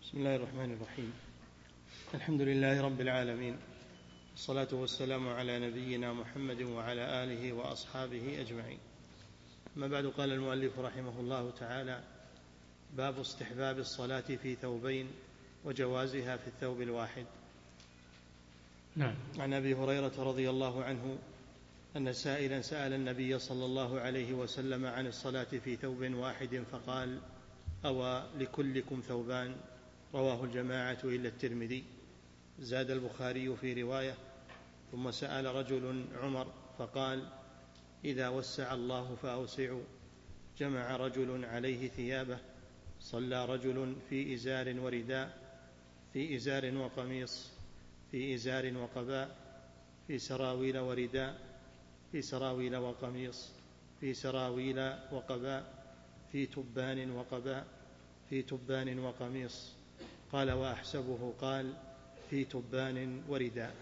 بسم الله الرحمن الرحيم. الحمد لله رب العالمين، والصلاة والسلام على نبينا محمد وعلى آله وأصحابه أجمعين. أما بعد، قال المؤلف رحمه الله تعالى: باب استحباب الصلاة في ثوبين وجوازها في الثوب الواحد. نعم. عن أبي هريرة رضي الله عنه أن سائلا سأل النبي صلى الله عليه وسلم عن الصلاة في ثوب واحد فقال: أوى لكلكم ثوبان؟ رواه الجماعة إلا الترمذي. زاد البخاري في رواية: ثم سأل رجل عمر فقال: إذا وسع الله فأوسعوا. جمع رجل عليه ثيابه، صلى رجل في إزار ورداء، في إزار وقميص، في إزار وقباء، في سراويل ورداء، في سراويل وقميص، في سراويل وقباء، في تبان وقباء، في تبان وقميص. قال: وأحسبه قال: في تبان ورداء.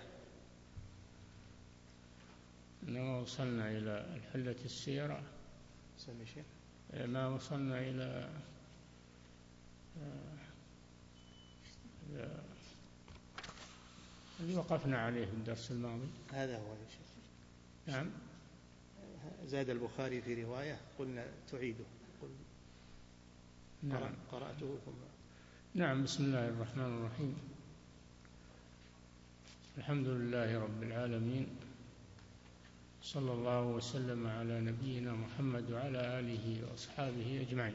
ما وصلنا إلى الحلة السيرة، ما وصلنا إلى اللي وقفنا عليه في الدرس الماضي. هذا هو يا شيخ. نعم. زاد البخاري في رواية، قلنا تعيده. نعم. قرأته ثم. نعم. بسم الله الرحمن الرحيم. الحمد لله رب العالمين، صلى الله وسلم على نبينا محمد وعلى آله وأصحابه أجمعين.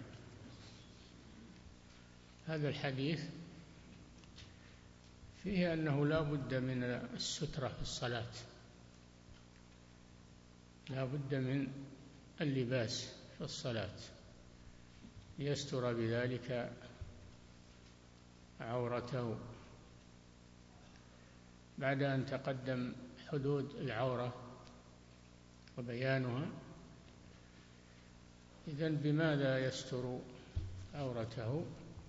هذا الحديث فيه أنه لا بد من السترة في الصلاة، لا بد من اللباس في الصلاة ليستر بذلك عورته. بعد أن تقدم حدود العورة وبيانها، إذن بماذا يستر عورته؟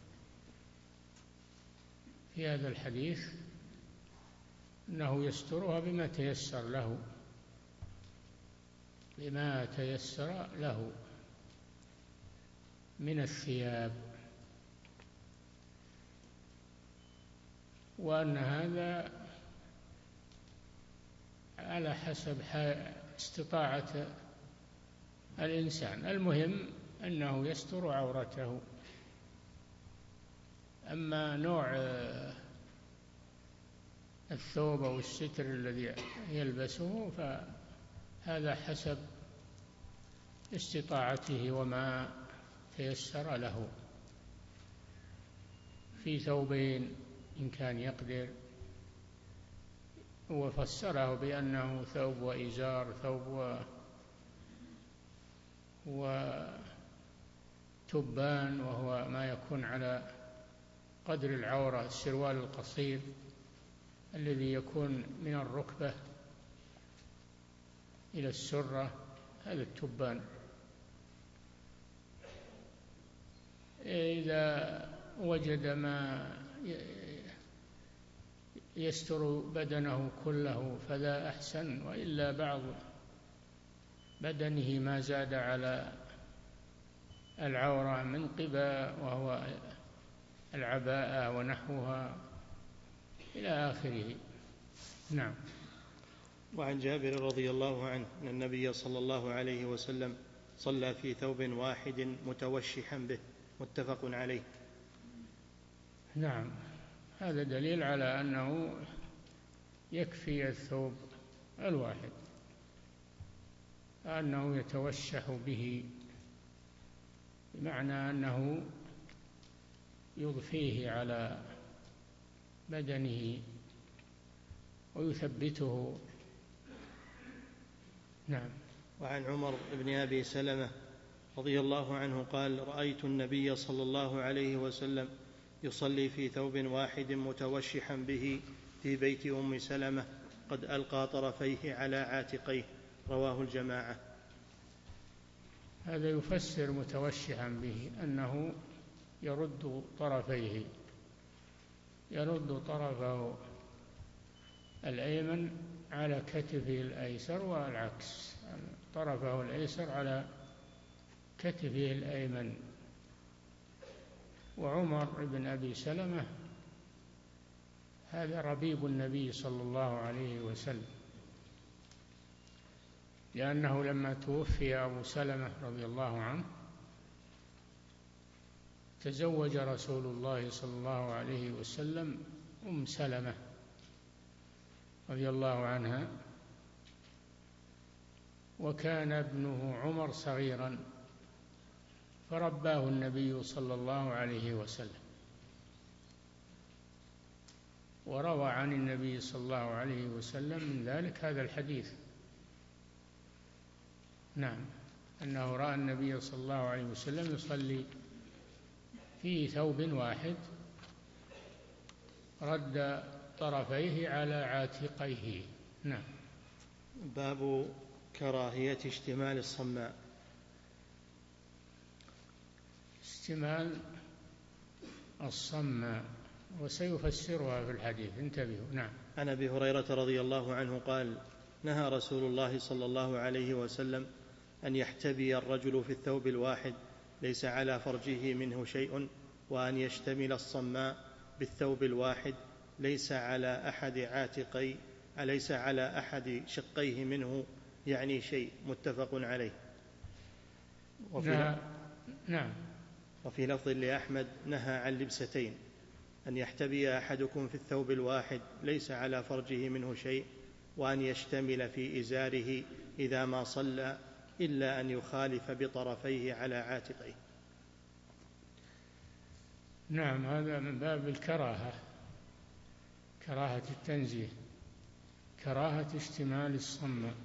في هذا الحديث أنه يسترها بما تيسر له، بما تيسر له من الثياب، وأن هذا على حسب استطاعة الإنسان. المهم أنه يستر عورته. أما نوع الثوب أو الستر الذي يلبسه فهذا حسب استطاعته وما تيسر له. في ثوبين إن كان يقدر، وفسره بأنه ثوب وإزار، ثوب وتبان، وهو ما يكون على قدر العورة، السروال القصير الذي يكون من الركبة إلى السرة، هذا التبان. إذا وجد ما يستر بدنه كله فذا أحسن، وإلا بعض بدنه ما زاد على العورة من قباء وهو العباءة ونحوها إلى آخره. نعم. وعن جابر رضي الله عنه أن النبي صلى الله عليه وسلم صلى في ثوب واحد متوشحا به، متفق عليه. نعم. هذا دليل على أنه يكفي الثوب الواحد، أنه يتوشح به، بمعنى أنه يضفيه على بدنه ويثبته. نعم. وعن عمر بن أبي سلمة رضي الله عنه قال: رأيت النبي صلى الله عليه وسلم يصلي في ثوب واحد متوشحا به في بيت أم سلمة، قد ألقى طرفيه على عاتقيه. رواه الجماعة. هذا يفسر متوشحا به أنه يرد طرفيه، يرد طرفه الأيمن على كتفه الأيسر، والعكس، طرفه الأيسر على كتفه الأيمن. وعمر بن أبي سلمة هذا ربيب النبي صلى الله عليه وسلم، لأنه لما توفي أبو سلمة رضي الله عنه تزوج رسول الله صلى الله عليه وسلم أم سلمة رضي الله عنها، وكان ابنه عمر صغيرا فرباه النبي صلى الله عليه وسلم، وروى عن النبي صلى الله عليه وسلم من ذلك هذا الحديث. نعم، أنه رأى النبي صلى الله عليه وسلم يصلي في ثوب واحد رد طرفيه على عاتقيه. نعم. باب كراهية اشتمال الصماء. اشتمال الصماء وسيفسرها في الحديث، انتبهوا. نعم. عن أبي هريرة رضي الله عنه قال: نهى رسول الله صلى الله عليه وسلم أن يحتبي الرجل في الثوب الواحد ليس على فرجه منه شيء، وأن يشتمل الصماء بالثوب الواحد ليس على أحد شقيه منه يعني شيء، متفق عليه. نعم. وفي لفظ لأحمد: نهى عن لبستين، أن يحتبي أحدكم في الثوب الواحد ليس على فرجه منه شيء، وأن يشتمل في إزاره إذا ما صلى إلا أن يخالف بطرفيه على عاتقيه. نعم، هذا من باب الكراهة، كراهة التنزيه، كراهة اشتمال الصماء.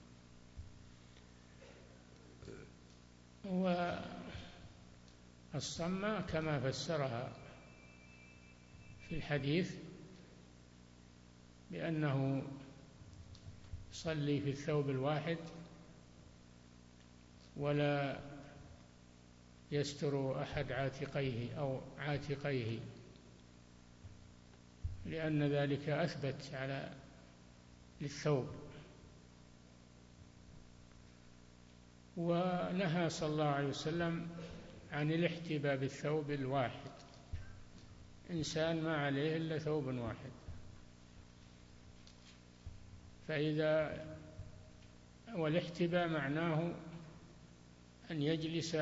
والصماء كما فسرها في الحديث بأنه يصلي في الثوب الواحد ولا يستر أحد عاتقيه أو عاتقيه، لأن ذلك أثبت على للثوب. ونهى صلى الله عليه وسلم عن الاحتباء بالثوب الواحد، إنسان ما عليه إلا ثوب واحد، والاحتباء معناه أن يجلس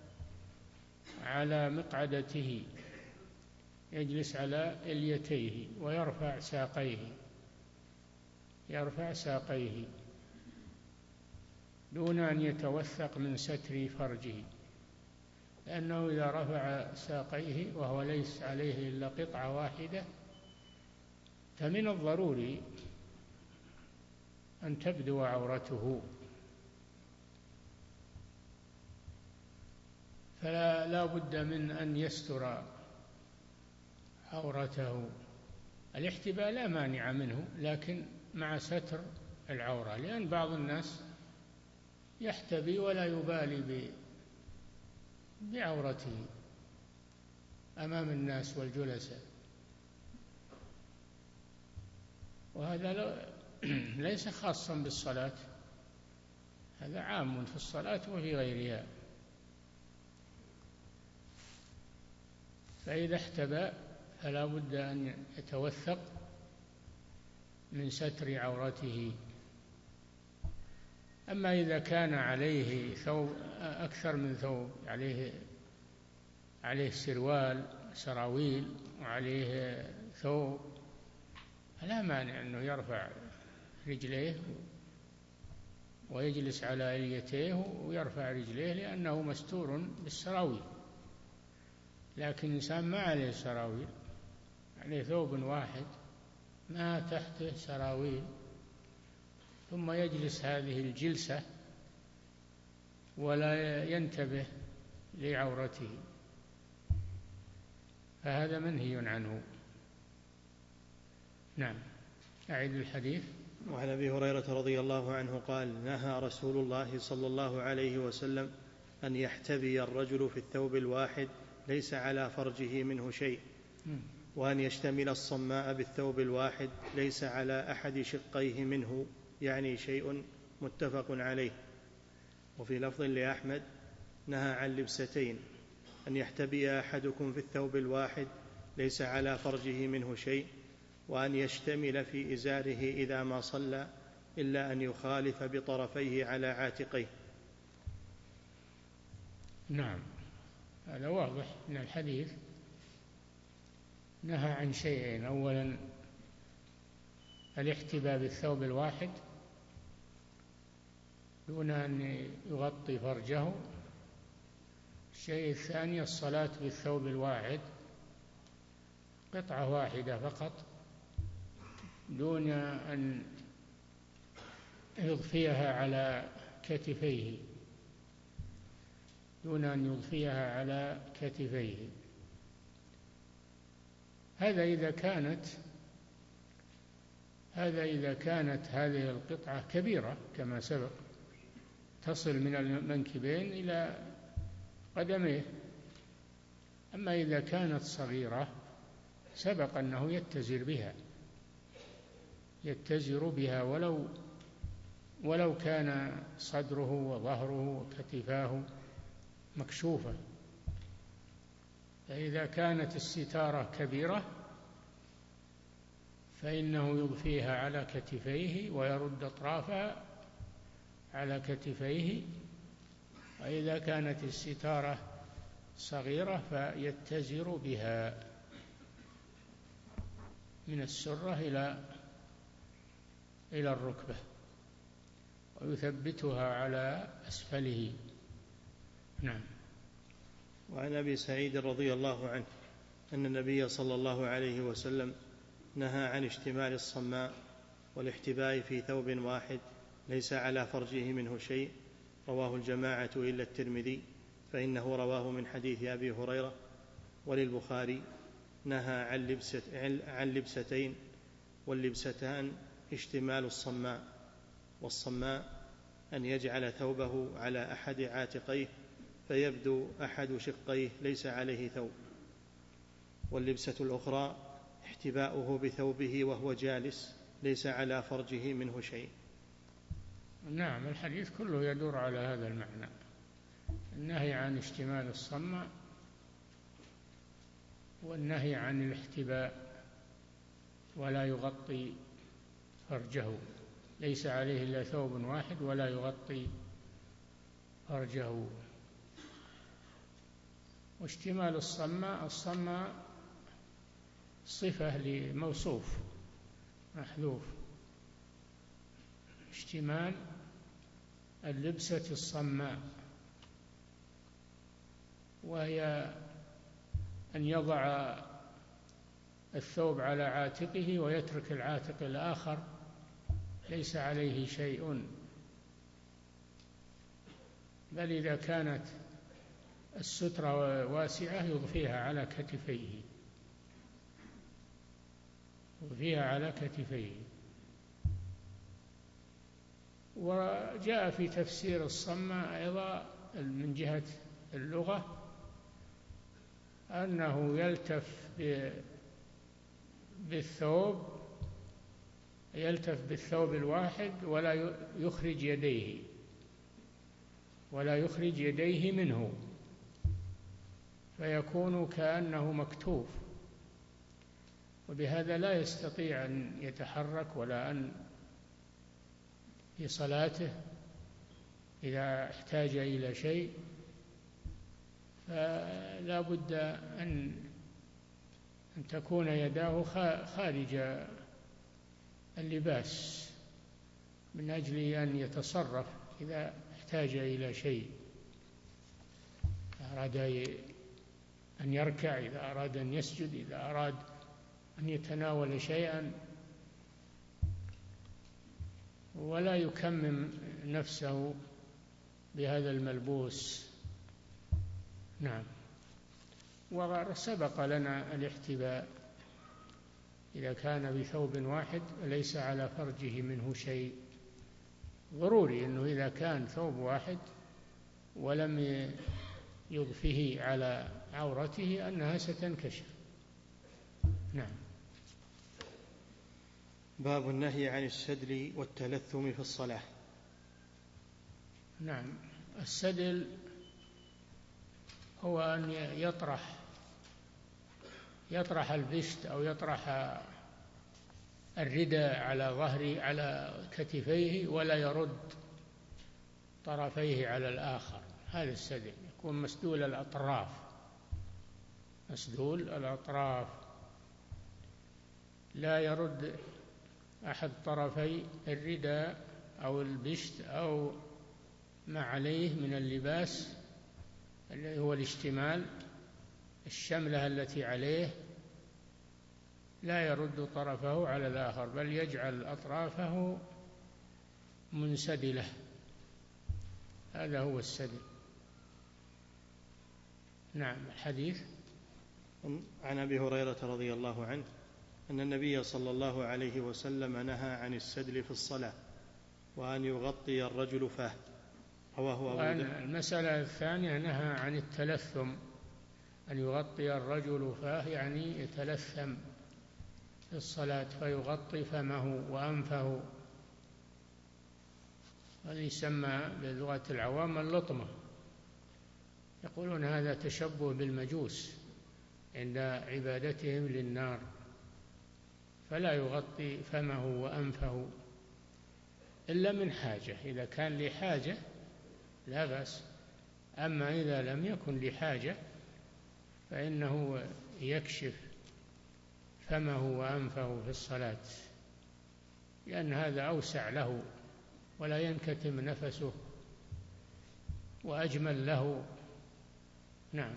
على مقعدته، يجلس على إليتيه ويرفع ساقيه دون أن يتوثق من ستر فرجه، لأنه إذا رفع ساقيه وهو ليس عليه إلا قطعة واحدة فمن الضروري أن تبدو عورته، فلا بد من أن يستر عورته. الاحتباء لا مانع منه، لكن مع ستر العورة، لأن بعض الناس يحتبي ولا يبالي بعورته أمام الناس والجلساء، وهذا ليس خاصا بالصلاة، هذا عام في الصلاة وفي غيرها. فإذا احتبى فلا بد أن يتوثق من ستر عورته. أما إذا كان عليه ثوب أكثر من ثوب، عليه سراويل وعليه ثوب، فلا مانع أنه يرفع رجليه ويجلس على إليتيه ويرفع رجليه لأنه مستور بالسراويل. لكن إنسان ما عليه سراويل، عليه ثوب واحد ما تحته سراويل، ثم يجلس هذه الجلسة ولا ينتبه لعورته، فهذا منهي عنه. نعم. أعيد الحديث. وعن أبي هريرة رضي الله عنه قال: نهى رسول الله صلى الله عليه وسلم أن يحتبي الرجل في الثوب الواحد ليس على فرجه منه شيء، وأن يشتمل الصماء بالثوب الواحد ليس على أحد شقيه منه يعني شيء، متفق عليه. وفي لفظ لأحمد: نهى عن لبستين، أن يحتبي أحدكم في الثوب الواحد ليس على فرجه منه شيء، وأن يشتمل في إزاره إذا ما صلى إلا أن يخالف بطرفيه على عاتقيه. نعم، هذا واضح من الحديث، نهى عن شيئين: أولا الاحتباء بالثوب الواحد دون أن يغطي فرجه، الشيء الثاني الصلاة بالثوب الواحد، قطعة واحدة فقط، دون أن يضفيها على كتفيه، دون أن يضفيها على كتفيه. هذا إذا كانت هذه القطعة كبيرة كما سبق، تصل من المنكبين إلى قدميه. أما إذا كانت صغيرة سبق أنه يتزر بها ولو كان صدره وظهره وكتفاه مكشوفة. فإذا كانت الستارة كبيرة فإنه يضفيها على كتفيه ويرد أطرافها على كتفيه، وإذا كانت الستارة صغيرة فيتزر بها من السرة إلى الركبة ويثبتها على أسفله. نعم. وعن أبي سعيد رضي الله عنه أن النبي صلى الله عليه وسلم نهى عن اشتمال الصماء والاحتباء في ثوب واحد ليس على فرجه منه شيء، رواه الجماعة إلا الترمذي، فإنه رواه من حديث أبي هريرة. وللبخاري نهى عن لبستين، واللبستان اشتمال الصماء، والصماء أن يجعل ثوبه على أحد عاتقيه فيبدو أحد شقيه ليس عليه ثوب، واللبسة الأخرى احتباؤه بثوبه وهو جالس ليس على فرجه منه شيء. نعم، الحديث كله يدور على هذا المعنى، النهي عن اشتمال الصماء والنهي عن الاحتباء، ولا يغطي فرجه، ليس عليه إلا ثوب واحد ولا يغطي فرجه. واشتمال الصماء صفة لموصوف محذوف، اشتمال اللبسة الصماء، وهي أن يضع الثوب على عاتقه ويترك العاتق الآخر ليس عليه شيء، بل إذا كانت السترة واسعة يضفيها على كتفيه. وجاء في تفسير الصماء أيضا من جهة اللغة أنه يلتف بالثوب الواحد ولا يخرج يديه منه، فيكون كأنه مكتوف، وبهذا لا يستطيع أن يتحرك ولا أن في صلاته إذا احتاج إلى شيء، فلا بد أن تكون يداه خارج اللباس من أجل أن يتصرف إذا احتاج إلى شيء، أراد أن يركع، إذا أراد أن يسجد، إذا أراد أن يتناول شيئا، ولا يكمم نفسه بهذا الملبوس. نعم. وسبق لنا الاحتباء إذا كان بثوب واحد ليس على فرجه منه شيء، ضروري أنه إذا كان ثوب واحد ولم يضفه على عورته أنها ستنكشف. نعم. باب النهي عن السدل والتلثم في الصلاة. نعم، السدل هو أن يطرح البشت أو يطرح الرداء على ظهره على كتفيه ولا يرد طرفيه على الآخر. هذا السدل يكون مسدول الأطراف، مسدول الأطراف، لا يرد أحد طرفي الرداء أو البشت أو ما عليه من اللباس الذي هو الاشتمال، الشملة التي عليه لا يرد طرفه على الآخر، بل يجعل أطرافه منسدلة. هذا هو السدل. نعم. الحديث عن أبي هريرة رضي الله عنه أن النبي صلى الله عليه وسلم نهى عن السدل في الصلاة وأن يغطي الرجل فاه، رواه أبو داود. المسألة الثانية نهى عن التلثم، أن يغطي الرجل فاه يعني يتلثم في الصلاة فيغطي فمه وأنفه، هذا يسمى بلغة العوام اللطمة، يقولون هذا تشبه بالمجوس عند عبادتهم للنار، فلا يغطي فمه وأنفه إلا من حاجة، إذا كان لحاجة لا بأس، أما إذا لم يكن لحاجة فإنه يكشف فمه وأنفه في الصلاة، لأن هذا أوسع له ولا ينكتم نفسه وأجمل له. نعم.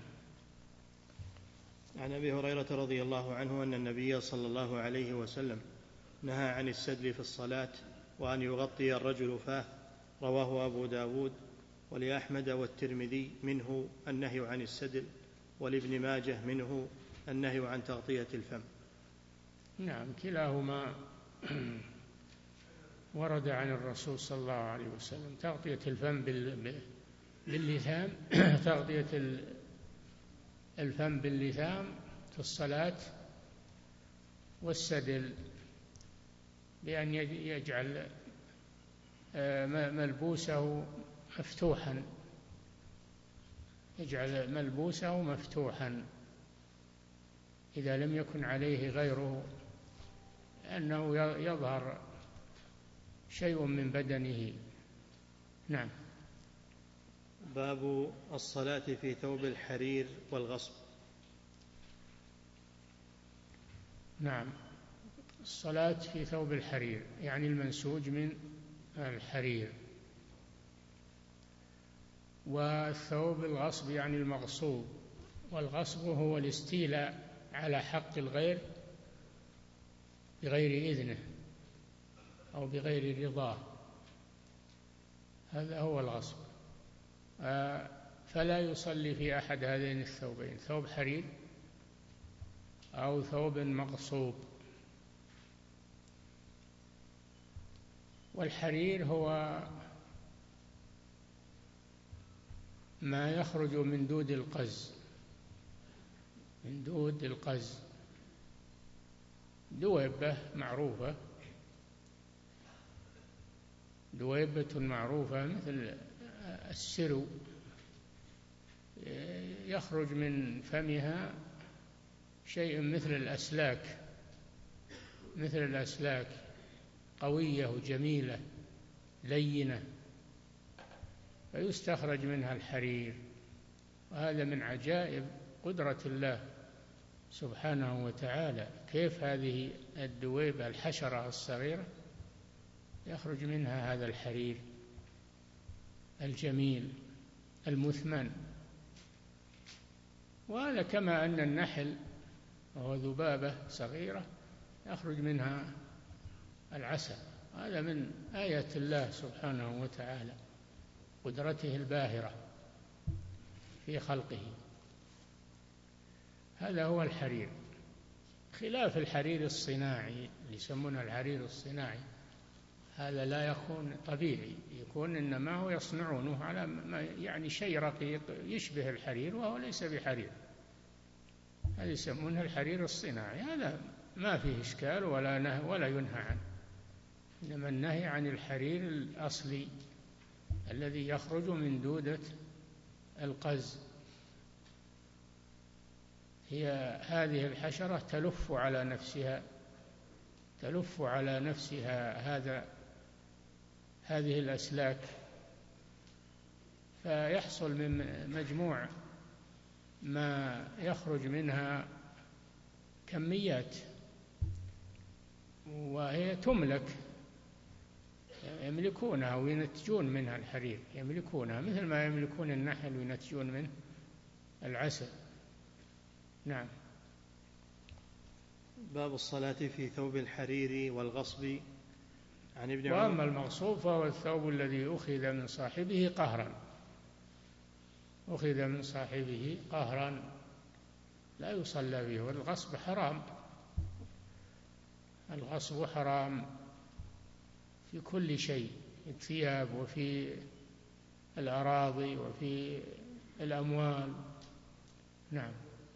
عن أبي هريرة رضي الله عنه أن النبي صلى الله عليه وسلم نهى عن السدل في الصلاة وأن يغطي الرجل فاه، رواه أبو داود، ولأحمد والترمذي منه النهي عن السدل، ولابن ماجه منه النهي عن تغطية الفم. نعم، كلاهما ورد عن الرسول صلى الله عليه وسلم، تغطية الفم باللثام تغطية الفم باللثام في الصلاة، والسدل بأن يجعل ملبوسه مفتوحا، يجعل ملبوسه مفتوحا إذا لم يكن عليه غيره، لأنه يظهر شيء من بدنه. نعم. باب الصلاة في ثوب الحرير والغصب. نعم، الصلاة في ثوب الحرير يعني المنسوج من الحرير، والثوب الغصب يعني المغصوب، والغصب هو الاستيلاء على حق الغير بغير إذنه أو بغير رضاه، هذا هو الغصب. فلا يصلي في أحد هذين الثوبين، ثوب حرير أو ثوب مغصوب. والحرير هو ما يخرج من دود القز، من دود القز، دويبة معروفة، دويبة معروفة مثل السرو، يخرج من فمها شيء مثل الأسلاك، مثل الأسلاك، قوية وجميلة لينة، فيستخرج منها الحرير. وهذا من عجائب قدرة الله سبحانه وتعالى، كيف هذه الدويبة الحشرة الصغيرة يخرج منها هذا الحرير الجميل المثمن. وهذا كما أن النحل وهو ذبابة صغيرة يخرج منها العسل، هذا من آيات الله سبحانه وتعالى، قدرته الباهرة في خلقه. هذا هو الحرير، خلاف الحرير الصناعي اللي يسمونه الحرير الصناعي، هذا لا يكون طبيعي، يكون إنما هو يصنعونه على يعني شيء رقيق يشبه الحرير وهو ليس بحرير، هذا يسمونه الحرير الصناعي، هذا ما فيه إشكال ولا ينهى عنه، إنما النهي عن الحرير الأصلي الذي يخرج من دودة القز. هي هذه الحشرة تلف على نفسها هذه الأسلاك، فيحصل من مجموع ما يخرج منها كميات، وهي تملك، يملكونها وينتجون منها الحرير، يملكونها مثل ما يملكون النحل وينتجون منه العسل. نعم. باب الصلاة في ثوب الحرير والغصب. عن ابن عمر. وأما المغصوب فهو الثوب الذي أخذ من صاحبه قهرا، لا يصلى به، والغصب حرام. الغصب حرام في كل شيء، في الثياب وفي الأراضي وفي الأموال. نعم.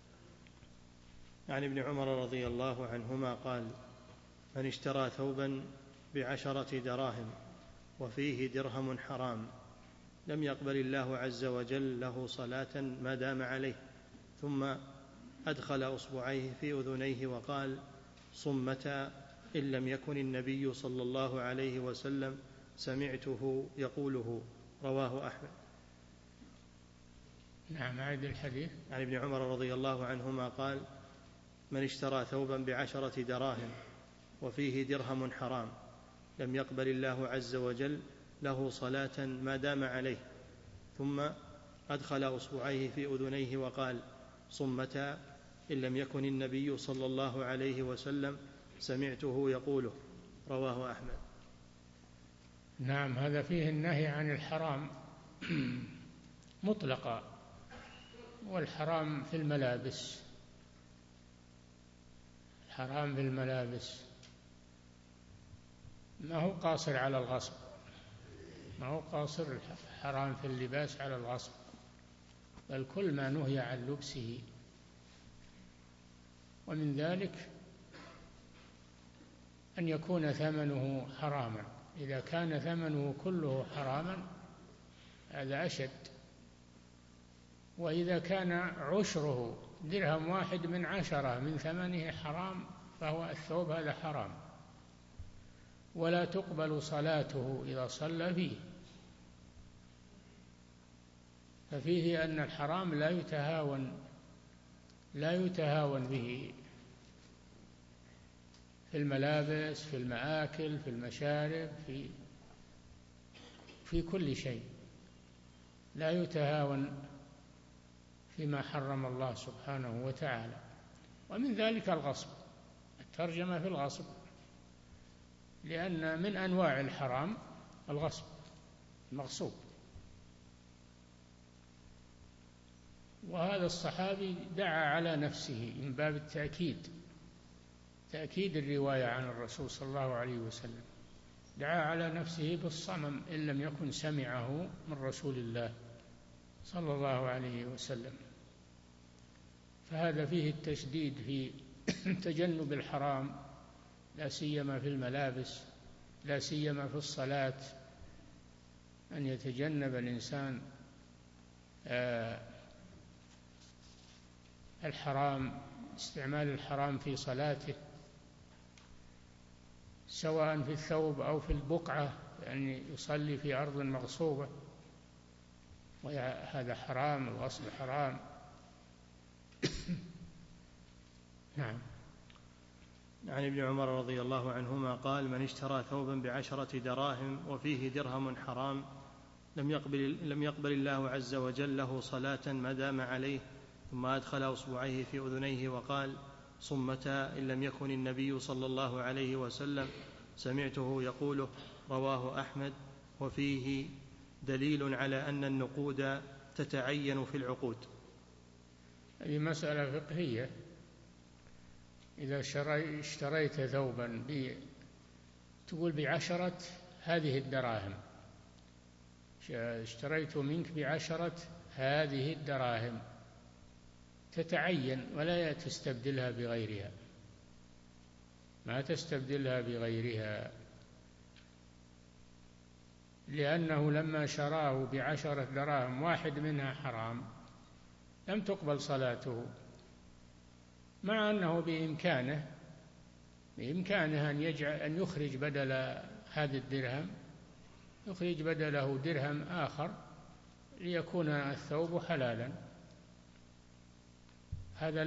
عن ابن عمر رضي الله عنهما قال: من اشترى ثوبا ب10 دراهم وفيه درهم حرام لم يقبل الله عز وجل له صلاة ما دام عليه، ثم أدخل أصبعيه في أذنيه وقال: صمتا، إن لم يكن النبي صلى الله عليه وسلم سمعته يقوله. رواه أحمد. نعم. أعد الحديث. عن ابن عمر رضي الله عنهما قال: من اشترى ثوبا ب10 دراهم وفيه درهم حرام لم يقبل الله عز وجل له صلاة ما دام عليه، ثم أدخل أصبعيه في أذنيه وقال: صمتا، إن لم يكن النبي صلى الله عليه وسلم سمعته يقوله. رواه أحمد. نعم. هذا فيه النهي عن الحرام مطلقا، والحرام في الملابس. الحرام في الملابس ما هو قاصر على الغصب، ما هو قاصر الحرام في اللباس على الغصب، بل كل ما نهي عن لبسه. ومن ذلك أن يكون ثمنه حراما، إذا كان ثمنه كله حراما هذا أشد، وإذا كان عشره درهم واحد من 10 من ثمنه حرام فهو الثوب هذا حرام، ولا تقبل صلاته إذا صلى فيه. ففيه أن الحرام لا يتهاون به في الملابس، في المآكل، في المشارب، في كل شيء، لا يتهاون فيما حرم الله سبحانه وتعالى. ومن ذلك الغصب، الترجمة في الغصب، لأن من أنواع الحرام الغصب، المغصوب. وهذا الصحابي دعا على نفسه من باب تأكيد الرواية عن الرسول صلى الله عليه وسلم، دعا على نفسه بالصمم إن لم يكن سمعه من رسول الله صلى الله عليه وسلم. فهذا فيه التشديد في تجنب الحرام، لا سيما في الملابس، لا سيما في الصلاة، أن يتجنب الإنسان الحرام، استعمال الحرام في صلاته، سواء في الثوب أو في البقعة، يعني يصلي في أرض مغصوبة، وهذا حرام، الغصب حرام. نعم. عن ابن عمر رضي الله عنهما قال: من اشترى ثوبا ب10 دراهم وفيه درهم حرام لم يقبل الله عز وجل له صلاة ما دام عليه، ثم أدخل أصبعيه في أذنيه وقال: صمتا، إن لم يكن النبي صلى الله عليه وسلم سمعته يقوله. رواه أحمد. وفيه دليل على أن النقود تتعين في العقود. هذه مسألة فقهية. إذا اشتريت ثوبا تقول ب10 هذه الدراهم، اشتريت منك ب10 هذه الدراهم، تتعين ولا تستبدلها بغيرها، ما تستبدلها بغيرها، لأنه لما شراه ب10 دراهم واحد منها حرام لم تقبل صلاته، مع أنه بإمكانه أن يخرج بدل هذا الدرهم، يخرج بدله درهم آخر ليكون الثوب حلالا. هذا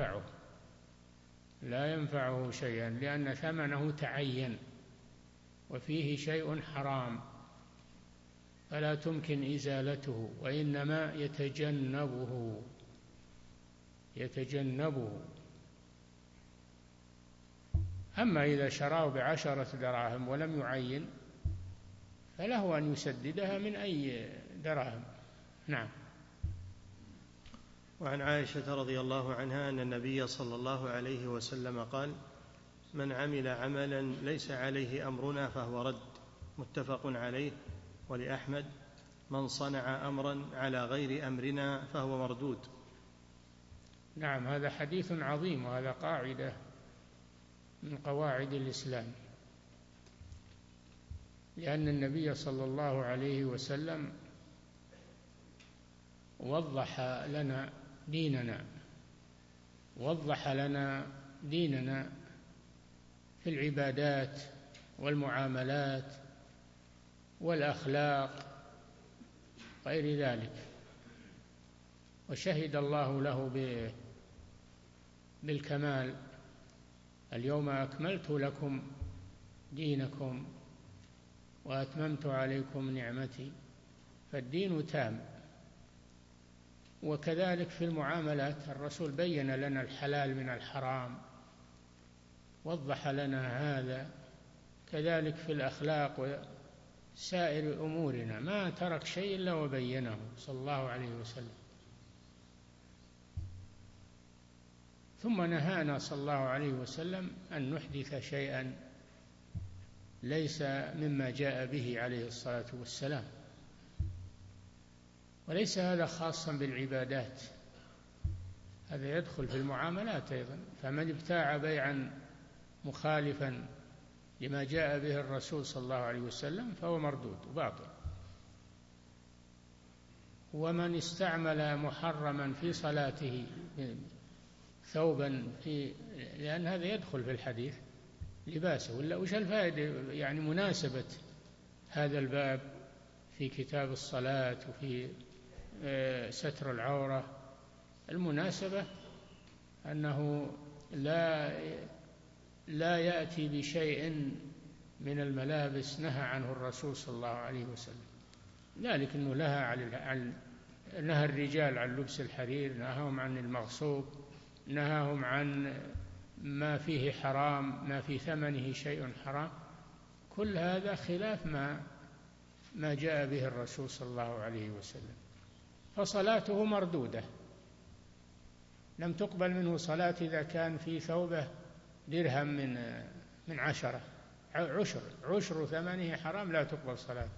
لا ينفعه شيئا، لأن ثمنه تعين وفيه شيء حرام فلا تمكن إزالته، وإنما يتجنبه. أما إذا شراه ب10 دراهم ولم يعين فله أن يسددها من أي دراهم. نعم. وعن عائشة رضي الله عنها أن النبي صلى الله عليه وسلم قال: من عمل عملا ليس عليه أمرنا فهو رد، متفق عليه. ولأحمد: من صنع أمرا على غير أمرنا فهو مردود. نعم، هذا حديث عظيم، وهذا قاعدة من قواعد الإسلام، لأن النبي صلى الله عليه وسلم وضح لنا ديننا في العبادات والمعاملات والأخلاق غير ذلك، وشهد الله له بالكمال: اليوم أكملت لكم دينكم وأتممت عليكم نعمتي. فالدين تام. وكذلك في المعاملات الرسول بين لنا الحلال من الحرام، وضح لنا هذا. كذلك في الأخلاق وسائر أمورنا ما ترك شيء إلا وبينه صلى الله عليه وسلم. ثم نهانا صلى الله عليه وسلم أن نحدث شيئا ليس مما جاء به عليه الصلاة والسلام. وليس هذا خاصا بالعبادات، هذا يدخل في المعاملات أيضا. فمن ابتاع بيعا مخالفا لما جاء به الرسول صلى الله عليه وسلم فهو مردود وباطل. ومن استعمل محرما في صلاته ثوبا لأن هذا يدخل في الحديث لباسه، ولا وش الفائدة يعني مناسبة هذا الباب في كتاب الصلاة وفي ستر العورة؟ المناسبة أنه لا يأتي بشيء من الملابس نهى عنه الرسول صلى الله عليه وسلم. ذلك أنه نهى الرجال عن لبس الحرير، نهاهم عن المغصوب، نهاهم عن ما فيه حرام، ما في ثمنه شيء حرام. كل هذا خلاف ما جاء به الرسول صلى الله عليه وسلم. فصلاته مردودة، لم تقبل منه صلاة إذا كان في ثوبه درهم من 10 عشر ثمنه حرام، لا تقبل صلاة.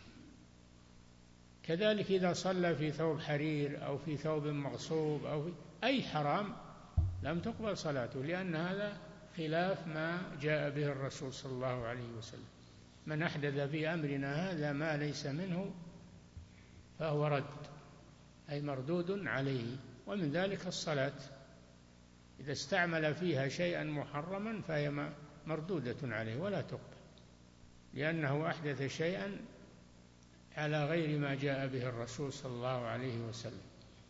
كذلك إذا صلى في ثوب حرير أو في ثوب مغصوب أو في أي حرام لم تقبل صلاته، لأن هذا خلاف ما جاء به الرسول صلى الله عليه وسلم. من أحدث في أمرنا هذا ما ليس منه فهو رد، أي مردود عليه. ومن ذلك الصلاة، إذا استعمل فيها شيئا محرما فهي مردودة عليه ولا تقبل، لأنه أحدث شيئا على غير ما جاء به الرسول صلى الله عليه وسلم.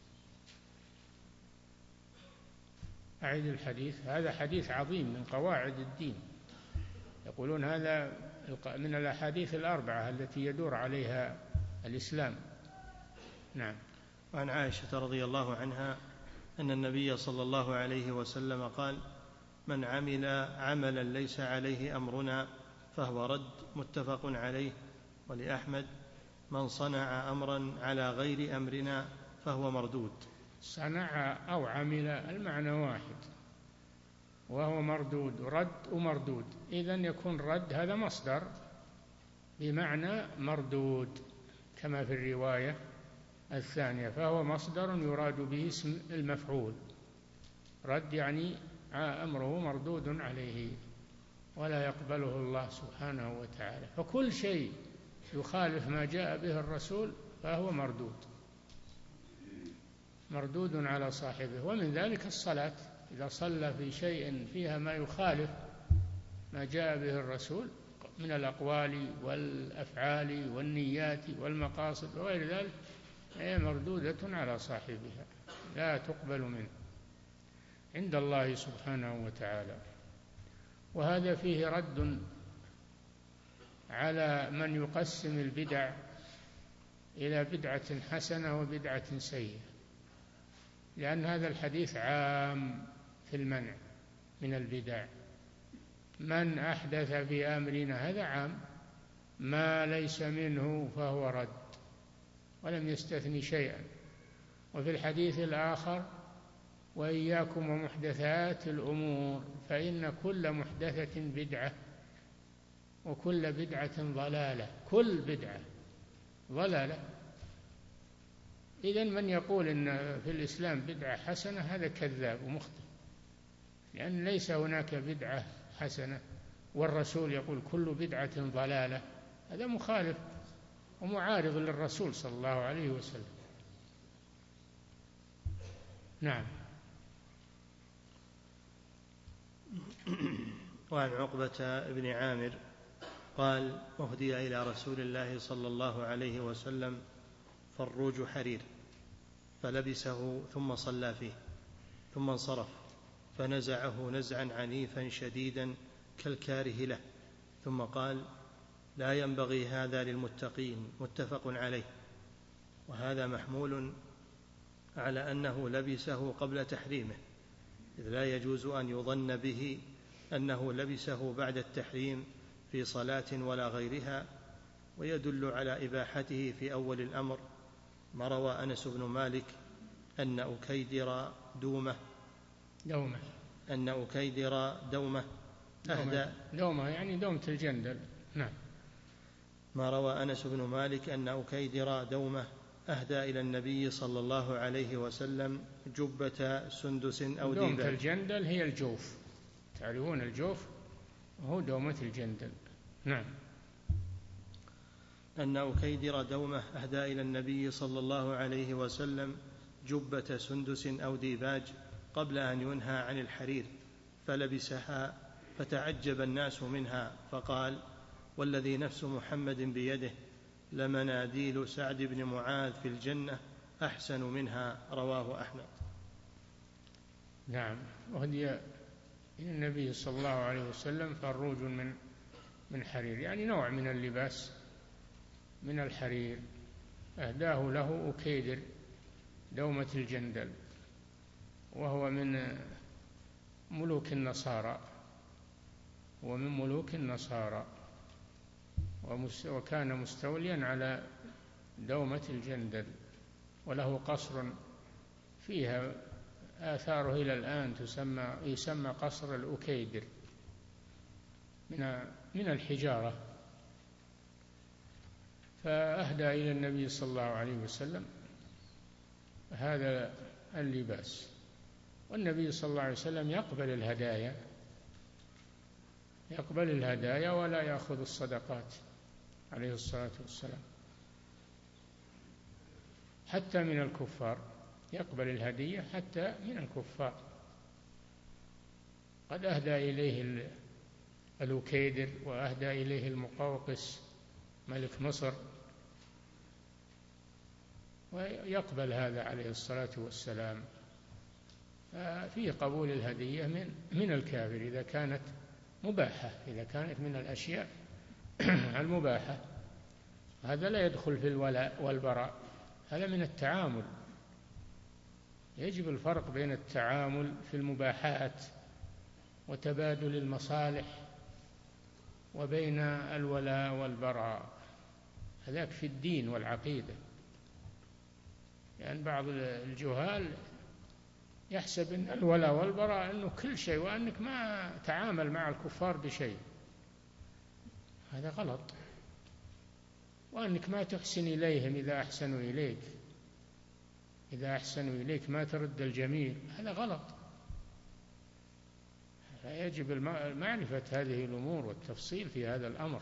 أعيد الحديث. هذا حديث عظيم من قواعد الدين، يقولون هذا من الأحاديث الأربعة التي يدور عليها الإسلام. نعم. وعن عائشة رضي الله عنها أن النبي صلى الله عليه وسلم قال: من عمل عملا ليس عليه أمرنا فهو رد، متفق عليه. ولأحمد: من صنع أمرا على غير أمرنا فهو مردود. صنع أو عمل المعنى واحد، وهو مردود. رد ومردود، إذن يكون رد هذا مصدر بمعنى مردود كما في الرواية الثانية، فهو مصدر يراد به اسم المفعول. رد يعني أمره مردود عليه ولا يقبله الله سبحانه وتعالى. فكل شيء يخالف ما جاء به الرسول فهو مردود على صاحبه. ومن ذلك الصلاة، إذا صلى في شيء فيها ما يخالف ما جاء به الرسول من الأقوال والأفعال والنيات والمقاصد وغير ذلك، هي مردودة على صاحبها لا تقبل منه عند الله سبحانه وتعالى. وهذا فيه رد على من يقسم البدع إلى بدعة حسنة وبدعة سيئة، لأن هذا الحديث عام في المنع من البدع. من أحدث في أمرنا هذا عام، ما ليس منه فهو رد، ولم يستثني شيئا. وفي الحديث الآخر وإياكم ومحدثات الأمور فإن كل محدثة بدعة وكل بدعة ضلالة. كل بدعة ضلالة. إذن من يقول إن في الإسلام بدعة حسنة هذا كذاب ومخطئ، لأن ليس هناك بدعة حسنة، والرسول يقول كل بدعة ضلالة، هذا مخالف ومعارض للرسول صلى الله عليه وسلم. نعم. وعن عقبة بن عامر قال: أهدي إلى رسول الله صلى الله عليه وسلم فروج حرير فلبسه ثم صلى فيه ثم انصرف فنزعه نزعا عنيفا شديدا كالكاره له، ثم قال: لا ينبغي هذا للمتقين، متفق عليه. وهذا محمول على أنه لبسه قبل تحريمه، إذ لا يجوز أن يظن به أنه لبسه بعد التحريم في صلاة ولا غيرها. ويدل على إباحته في أول الأمر ما روى أنس بن مالك أن أكيدر دومة يعني دومة الجندل. نعم. ما روى أنس بن مالك أن أكيدر دومة أهدى إلى النبي صلى الله عليه وسلم جبة سندس أو ديباج. دومة الجندل هي الجوف، تعرفون الجوف وهو دومة الجندل. نعم. أن أكيدر دومة أهدى إلى النبي صلى الله عليه وسلم جبة سندس أو ديباج قبل أن ينهى عن الحرير، فلبسها فتعجب الناس منها، فقال: والذي نفس محمد بيده لمناديل سعد بن معاذ في الجنة أحسن منها. رواه أحمد. نعم. وهدي إلى النبي صلى الله عليه وسلم فروج من حرير، يعني نوع من اللباس من الحرير، أهداه له أكيدر دومة الجندل، وهو من ملوك النصارى، وكان مستوليا على دومة الجندل، وله قصر فيها آثاره إلى الآن يسمى قصر الأكيدر من الحجارة. فأهدى إلى النبي صلى الله عليه وسلم هذا اللباس، والنبي صلى الله عليه وسلم يقبل الهدايا ولا يأخذ الصدقات عليه الصلاة والسلام، حتى من الكفار يقبل الهدية، حتى من الكفار. قد أهدى إليه الأكيدر وأهدى إليه المقوقس ملك مصر، ويقبل هذا عليه الصلاة والسلام. فيه قبول الهدية من الكافر إذا كانت مباحة، إذا كانت من الأشياء المباحة. هذا لا يدخل في الولاء والبراء، هذا من التعامل. يجب الفرق بين التعامل في المباحات وتبادل المصالح وبين الولاء والبراء، هذاك في الدين والعقيدة. يعني بعض الجهال يحسب أن الولاء والبراء أنه كل شيء، وأنك ما تعامل مع الكفار بشيء، هذا غلط. وأنك ما تحسن إليهم إذا أحسنوا إليك ما ترد الجميل، هذا غلط. فيجب معرفة هذه الأمور والتفصيل في هذا الأمر.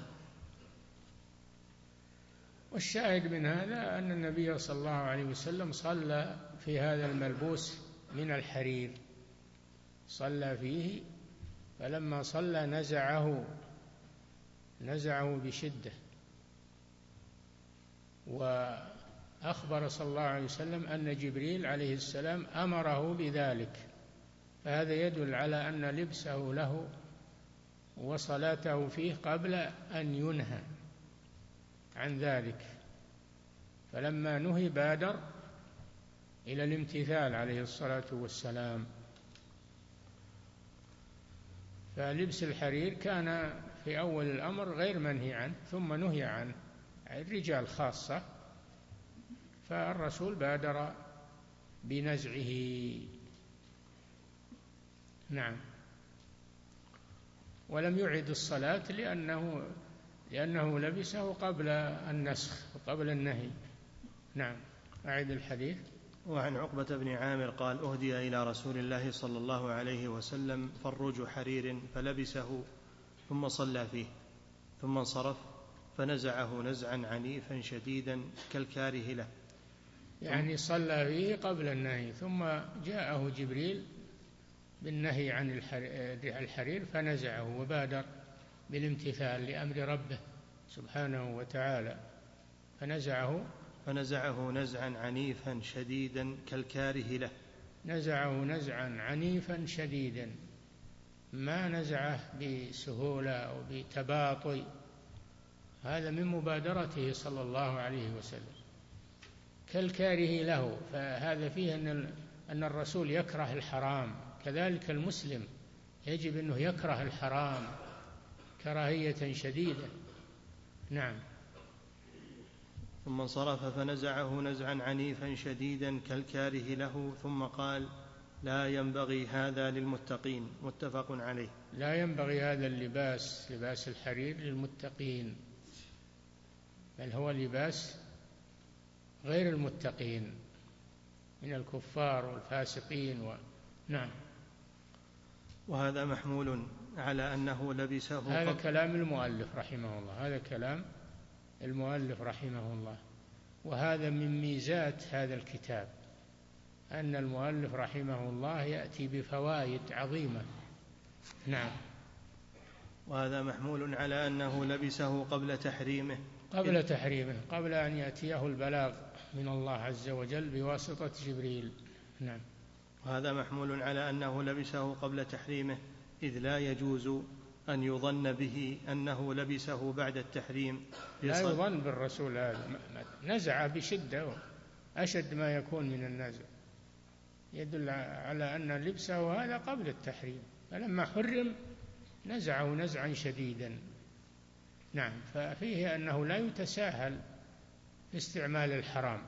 والشاهد من هذا أن النبي صلى الله عليه وسلم صلى في هذا الملبوس من الحرير، صلى فيه، فلما صلى نزعه بشدة، وأخبر صلى الله عليه وسلم أن جبريل عليه السلام أمره بذلك، فهذا يدل على أن لبسه له وصلاته فيه قبل أن ينهى عن ذلك، فلما نهي بادر إلى الامتثال عليه الصلاة والسلام. فلبس الحرير كان في أول الأمر غير منهي عنه، ثم نهي عنه الرجال خاصة، فالرسول بادر بنزعه. نعم. ولم يعد الصلاة لأنه لبسه قبل النسخ وقبل النهي. نعم. أعد الحديث. وعن عقبة بن عامر قال: أهدي إلى رسول الله صلى الله عليه وسلم فروج حرير فلبسه ثم صلى فيه، ثم انصرف فنزعه نزعا عنيفا شديدا كالكاره له، يعني صلى فيه قبل النهي، ثم جاءه جبريل بالنهي عن الحرير فنزعه وبادر بالامتثال لأمر ربه سبحانه وتعالى، فنزعه نزعا عنيفا شديدا كالكاره له. نزعه نزعا عنيفا شديدا، ما نزعه بسهولة أو بتباطؤ، هذا من مبادرته صلى الله عليه وسلم. كالكاره له، فهذا فيه أن الرسول يكره الحرام، كذلك المسلم يجب أنه يكره الحرام كراهية شديدة. نعم. ثم انصرف فنزعه نزعا عنيفا شديدا كالكاره له، ثم قال: لا ينبغي هذا للمتقين. متفق عليه. لا ينبغي هذا اللباس، لباس الحرير، للمتقين، بل هو لباس غير المتقين من الكفار والفاسقين نعم. وهذا محمول على أنه لبسه هذا كلام المؤلف رحمه الله، هذا كلام المؤلف رحمه الله، وهذا من ميزات هذا الكتاب، أن المؤلف رحمه الله يأتي بفوائد عظيمة. نعم. وهذا محمول على أنه لبسه قبل تحريمه، قبل أن يأتيه البلاغ من الله عز وجل بواسطة جبريل. نعم. وهذا محمول على أنه لبسه قبل تحريمه، إذ لا يجوز أن يظن به أنه لبسه بعد التحريم. لا يظن بالرسول هذا، نزع بشدة أشد ما يكون من النزع، يدل على أن لبسه هذا قبل التحريم، فلما حرم نزعه نزعا شديدا. نعم. ففيه أنه لا يتساهل في استعمال الحرام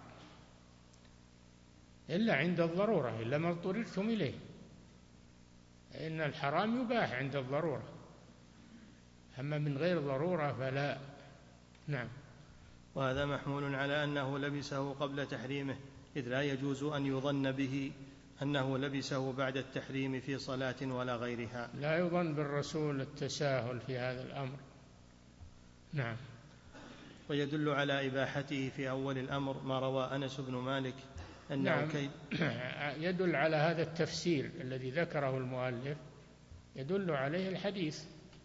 إلا عند الضرورة، إلا ما اضطررتم إليه، إن الحرام يباح عند الضرورة، أما من غير ضرورة فلا. نعم. وهذا محمول على أنه لبسه قبل تحريمه، إذ لا يجوز أن يظن به أنه لبسه بعد التحريم في صلاة ولا غيرها. لا يظن بالرسول التساهل في هذا الأمر. نعم. ويدل على إباحته في أول الأمر ما روى أنس بن مالك أنه نعم. يدل على هذا التفسير الذي ذكره المؤلف، يدل عليه الحديث،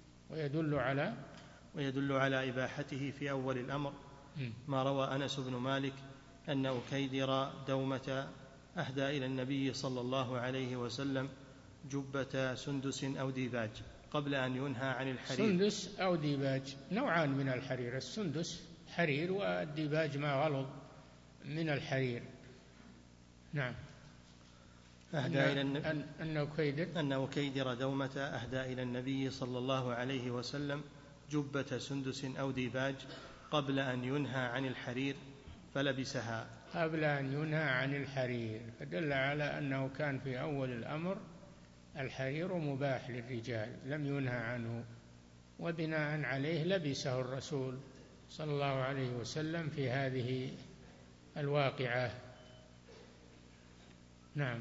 ويدل على إباحته في أول الأمر ما روى أنس بن مالك أن أكيدر دومة أهدى إلى النبي صلى الله عليه وسلم جبة سندس أو ديباج قبل أن ينهى عن الحرير. سندس أو ديباج نوعان من الحرير، السندس حرير والديباج ما غلظ من الحرير. نعم. أن أكيدر دومة أهدى إلى النبي صلى الله عليه وسلم جبة سندس أو ديباج قبل أن ينهى عن الحرير فلبسها. قبل أن ينهى عن الحرير، فدل على أنه كان في أول الأمر الحرير مباح للرجال لم ينهى عنه، وبناء عليه لبسه الرسول صلى الله عليه وسلم في هذه الواقعة. نعم.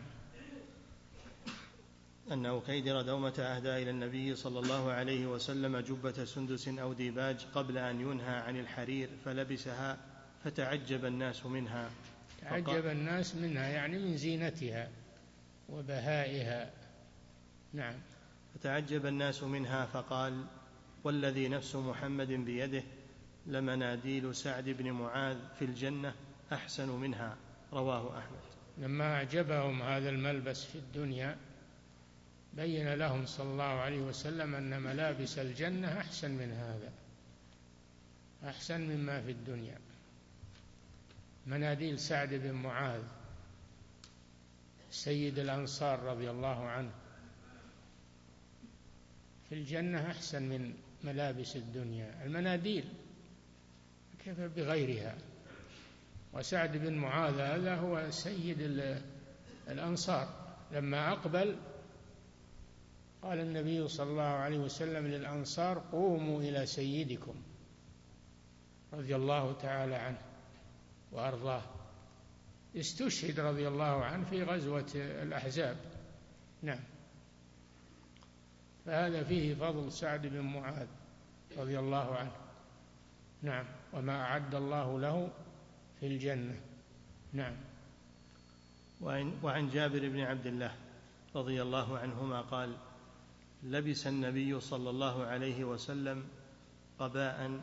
أنه كيدر دومة أهدى إلى النبي صلى الله عليه وسلم جبة سندس أو ديباج قبل أن ينهى عن الحرير فلبسها فتعجب الناس منها. تعجب الناس منها يعني من زينتها وبهائها. نعم. فتعجب الناس منها فقال: والذي نفس محمد بيده لمناديل سعد بن معاذ في الجنة أحسن منها. رواه أحمد. لما أعجبهم هذا الملبس في الدنيا بين لهم صلى الله عليه وسلم أن ملابس الجنة أحسن من هذا، أحسن مما في الدنيا. مناديل سعد بن معاذ سيد الأنصار رضي الله عنه في الجنة أحسن من ملابس الدنيا. المناديل كيف بغيرها؟ وسعد بن معاذ هذا هو سيد الأنصار. لما أقبل قال النبي صلى الله عليه وسلم للأنصار: قوموا إلى سيدكم، رضي الله تعالى عنه وأرضاه. استشهد رضي الله عنه في غزوة الأحزاب. نعم. فهذا فيه فضل سعد بن معاذ رضي الله عنه. نعم. وما أعد الله له في الجنة. نعم. وعن جابر بن عبد الله رضي الله عنهما قال: لبس النبي صلى الله عليه وسلم قباء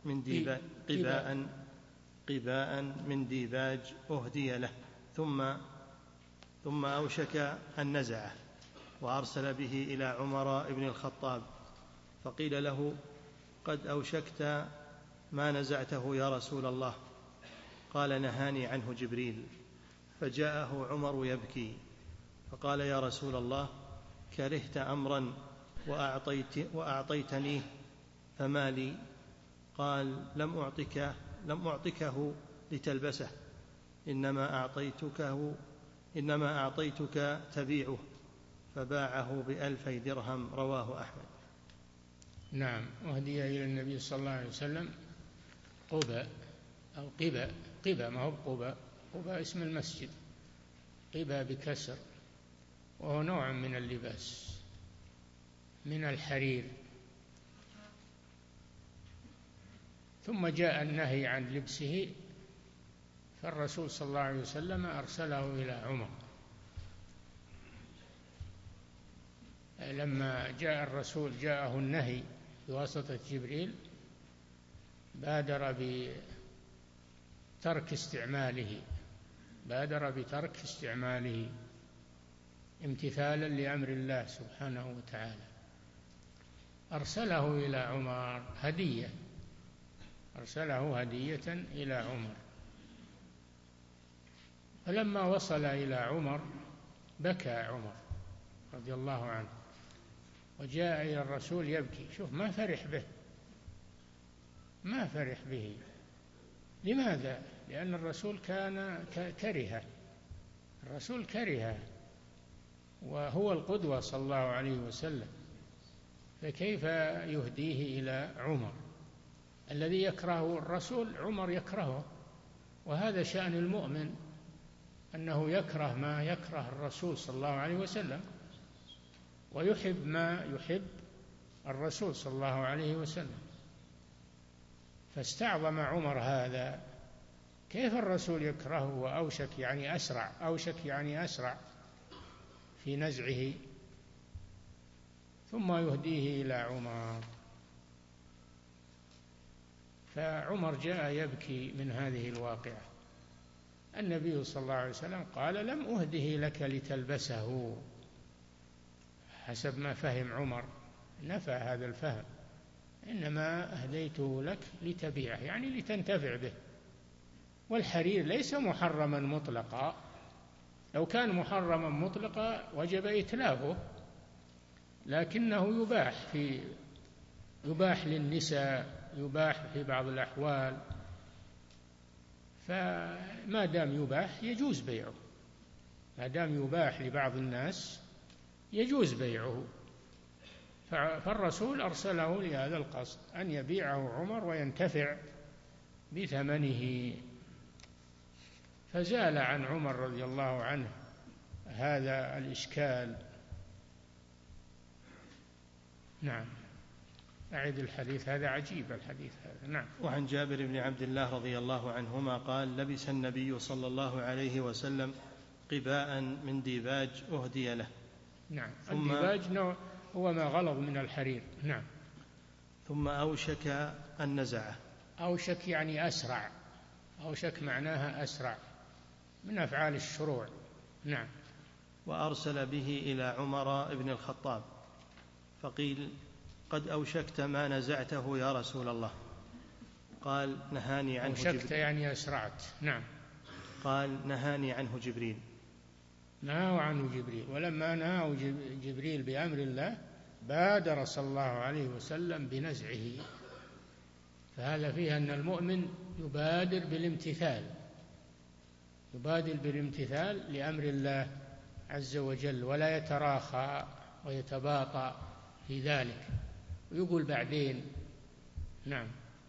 من ديباج أهدي له، ثم أوشك أن نزعه، وأرسل به إلى عمر بن الخطاب، فقيل له: قد أوشكت ما نزعته يا رسول الله. قال: نهاني عنه جبريل. فجاءه عمر يبكي فقال: يا رسول الله، كرهت أمرا وأعطيتنيه، فما لي؟ قال: لم أعطكه لتلبسه، إنما أعطيتك تبيعه، فباعه ب2,000 درهم. رواه أحمد. نعم. أهدي إلى النبي صلى الله عليه وسلم قباء أو قباء، ما هو قباء اسم المسجد، قباء بكسر، وهو نوع من اللباس من الحرير. ثم جاء النهي عن لبسه، فالرسول صلى الله عليه وسلم أرسله إلى عمر. لما جاء الرسول جاءه النهي بواسطة جبريل، بادر بترك استعماله امتثالا لأمر الله سبحانه وتعالى. أرسله إلى عمر هدية، إلى عمر. فلما وصل إلى عمر بكى عمر رضي الله عنه، وجاء إلى الرسول يبكي. شوف، ما فرح به. لماذا؟ لأن الرسول كان كرهه، وهو القدوة صلى الله عليه وسلم، فكيف يهديه إلى عمر؟ الذي يكرهه الرسول عمر يكرهه، وهذا شأن المؤمن، أنه يكره ما يكره الرسول صلى الله عليه وسلم، ويحب ما يحب الرسول صلى الله عليه وسلم. فاستعظم عمر هذا، كيف الرسول يكرهه وأوشك يعني أسرع في نزعه، ثم يهديه إلى عمر. فعمر جاء يبكي من هذه الواقعة. النبي صلى الله عليه وسلم قال: لم أهده لك لتلبسه، حسب ما فهم عمر، نفى هذا الفهم، إنما أهديته لك لتبيعه، يعني لتنتفع به. والحرير ليس محرما مطلقا، لو كان محرما مطلقا وجب إتلافه، لكنه يباح للنساء، يباح في بعض الأحوال، فما دام يباح يجوز بيعه، ما دام يباح لبعض الناس يجوز بيعه. فالرسول أرسله لهذا القصد، أن يبيعه عمر وينتفع بثمنه. فزال عن عمر رضي الله عنه هذا الإشكال. نعم. أعد الحديث، هذا عجيب الحديث هذا. نعم. وعن جابر بن عبد الله رضي الله عنهما قال: لبس النبي صلى الله عليه وسلم قباء من ديباج أهدي له، نعم. الديباج نوع هو ما غلظ من الحرير. نعم. ثم أوشك أن نزعه. أوشك يعني أسرع، أوشك معناها أسرع، من أفعال الشروع. نعم. وأرسل به إلى عمر بن الخطاب فقيل: قد أوشكت ما نزعته يا رسول الله. قال: نهاني عنه جبريل. أوشكت يعني أسرعت. نعم. قال: نهاني عنه جبريل. نهاه عنه جبريل، ولما نهاه جبريل بأمر الله بادر صلى الله عليه وسلم بنزعه. فهذا فيه أن المؤمن يبادر بالامتثال، يبادر بالامتثال لأمر الله عز وجل، ولا يتراخى ويتباطأ في ذلك ويقول بعدين. نعم.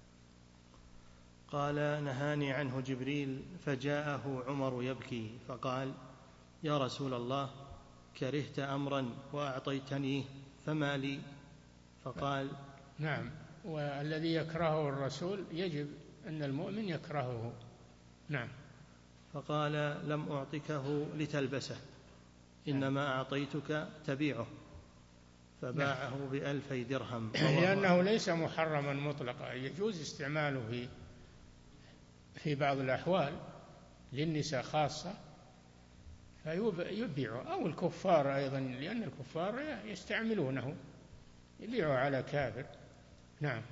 قال: نهاني عنه جبريل. فجاءه عمر يبكي فقال: يا رسول الله، كرهت أمرا وأعطيتنيه فما لي؟ فقال: نعم. والذي يكرهه الرسول يجب أن المؤمن يكرهه. نعم. فقال: لم أعطكه لتلبسه، إنما أعطيتك تبيعه. فباعه ب2,000 درهم. لأنه ليس محرما مطلقا، يجوز استعماله في بعض الأحوال للنساء خاصة فيبيعه، أو الكفار أيضا، لأن الكفار يستعملونه، يبيعه على كافر. نعم.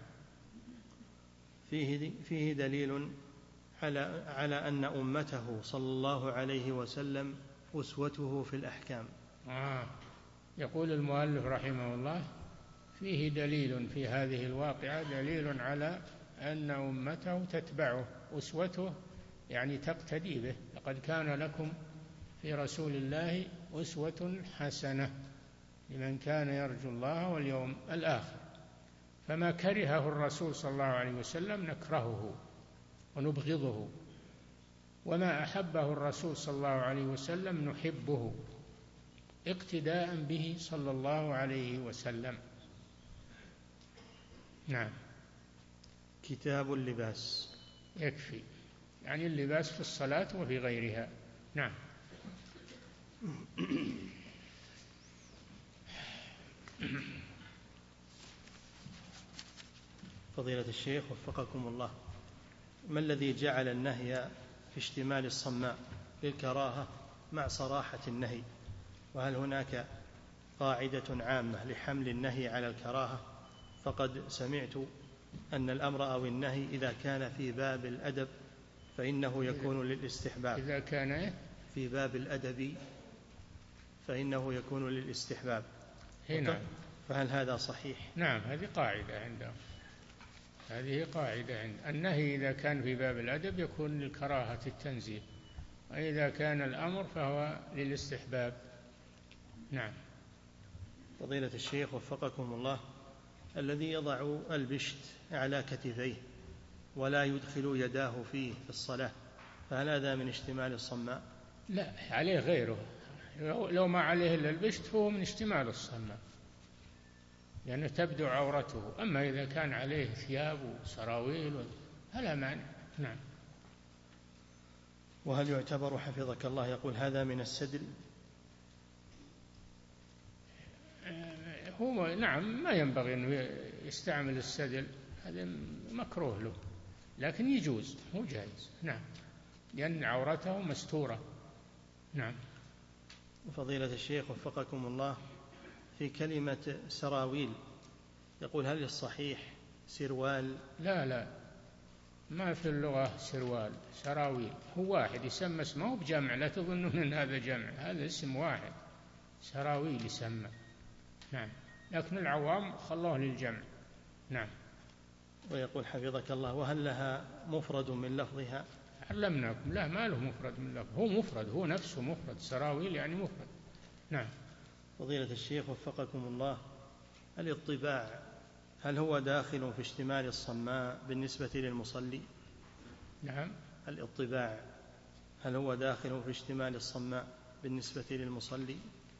فيه دليل على أن أمته صلى الله عليه وسلم أسوته في الأحكام. يقول المؤلف رحمه الله: فيه دليل في هذه الواقعة، دليل على أن أمته تتبعه، أسوته يعني تقتدي به. لقد كان لكم في رسول الله أسوة حسنة لمن كان يرجو الله واليوم الآخر. فما كرهه الرسول صلى الله عليه وسلم نكرهه ونبغضه، وما أحبه الرسول صلى الله عليه وسلم نحبه اقتداء به صلى الله عليه وسلم. نعم. كتاب اللباس. يكفي، يعني اللباس في الصلاة وفي غيرها. نعم. فضيلة الشيخ وفقكم الله، ما الذي جعل النهي في اشتمال الصماء للكراهة مع صراحة النهي؟ وهل هناك قاعدة عامة لحمل النهي على الكراهة؟ فقد سمعت أن الأمر أو النهي إذا كان في باب الأدب فإنه يكون للاستحباب. إذا كان في باب الأدب فإنه يكون للاستحباب. نعم. فهل هذا صحيح؟ نعم، هذه قاعدة عندهم، هذه قاعدة عند النهي إذا كان في باب الأدب يكون للكراهة التنزيه، وإذا كان الأمر فهو للاستحباب. نعم. فضيلة الشيخ وفقكم الله، الذي يضع البشت على كتفيه ولا يدخل يداه فيه في الصلاة، فهل هذا من اشتمال الصماء؟ لا، عليه غيره، لو ما عليه إلا البشت فهو من اشتمال الصماء لأنه تبدو عورته. أما إذا كان عليه ثياب وسراويل فلا مانع. نعم. وهل يعتبر حفظك الله يقول هذا من السدل؟ هو نعم، ما ينبغي أن يستعمل السدل، هذا مكروه له، لكن يجوز، هو جائز. نعم، لأن عورته مستورة. نعم. فضيلة الشيخ وفقكم الله، في كلمة سراويل يقول هل الصحيح سروال؟ لا، ما في اللغة سروال، سراويل هو واحد يسمى، اسمه بجمع، لا تظنون أن هذا جمع، هذا اسم واحد، سراويل يسمى. نعم، لكن العوام خلوه للجمع. نعم. ويقول حفظك الله وهل لها مفرد من لفظها؟ علمناكم، لا، ما له مفرد من لفظ، هو مفرد، هو نفسه مفرد، سراويل يعني مفرد. نعم. فضيلة الشيخ وفقكم الله، الاطباع هل هو داخل في اشتمال الصماء بالنسبة للمصلي؟ نعم. الاطباع هل هو داخل في اشتمال الصماء بالنسبة للمصلي؟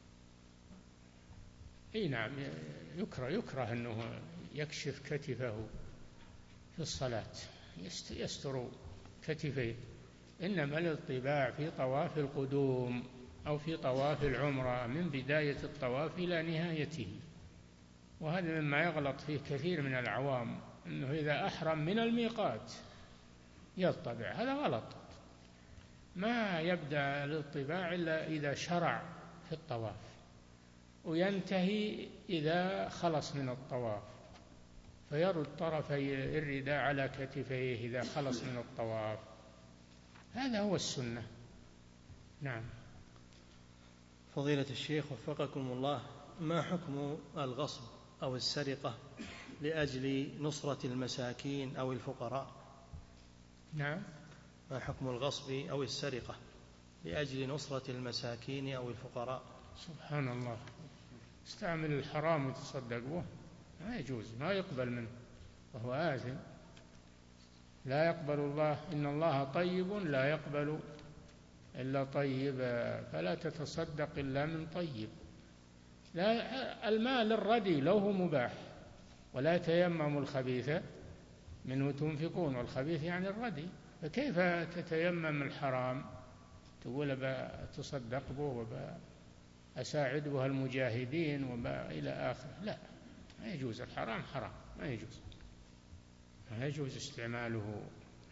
اي نعم، يكره انه يكشف كتفه في الصلاة، يستر كتفيه، انما الاطباع في طواف القدوم أو في طواف العمرة من بداية الطواف إلى نهايته. وهذا مما يغلط فيه كثير من العوام، أنه إذا أحرم من الميقات يطبع. هذا غلط. ما يبدأ الاطباع إلا إذا شرع في الطواف، وينتهي إذا خلص من الطواف، فيرد طرفي الرداء على كتفيه إذا خلص من الطواف. هذا هو السنة. نعم. فضيلة الشيخ وفقكم الله، ما حكم الغصب أو السرقة لأجل نصرة المساكين أو الفقراء؟ نعم. ما حكم الغصب أو السرقة لأجل نصرة المساكين أو الفقراء؟ سبحان الله، استعمل الحرام وتصدق به، ما يجوز، ما يقبل منه، وهو آثم. لا يقبل الله، إن الله طيب لا يقبل إلا طيبا، فلا تتصدق إلا من طيب. لا، المال الردي لو هو مباح، ولا تيمموا الخبيث منه تنفقون، والخبيث يعني الردي، فكيف تتيمم الحرام تقول بتصدق به وأساعد بها المجاهدين إلى آخره؟ لا، ما يجوز. الحرام حرام، ما يجوز استعماله.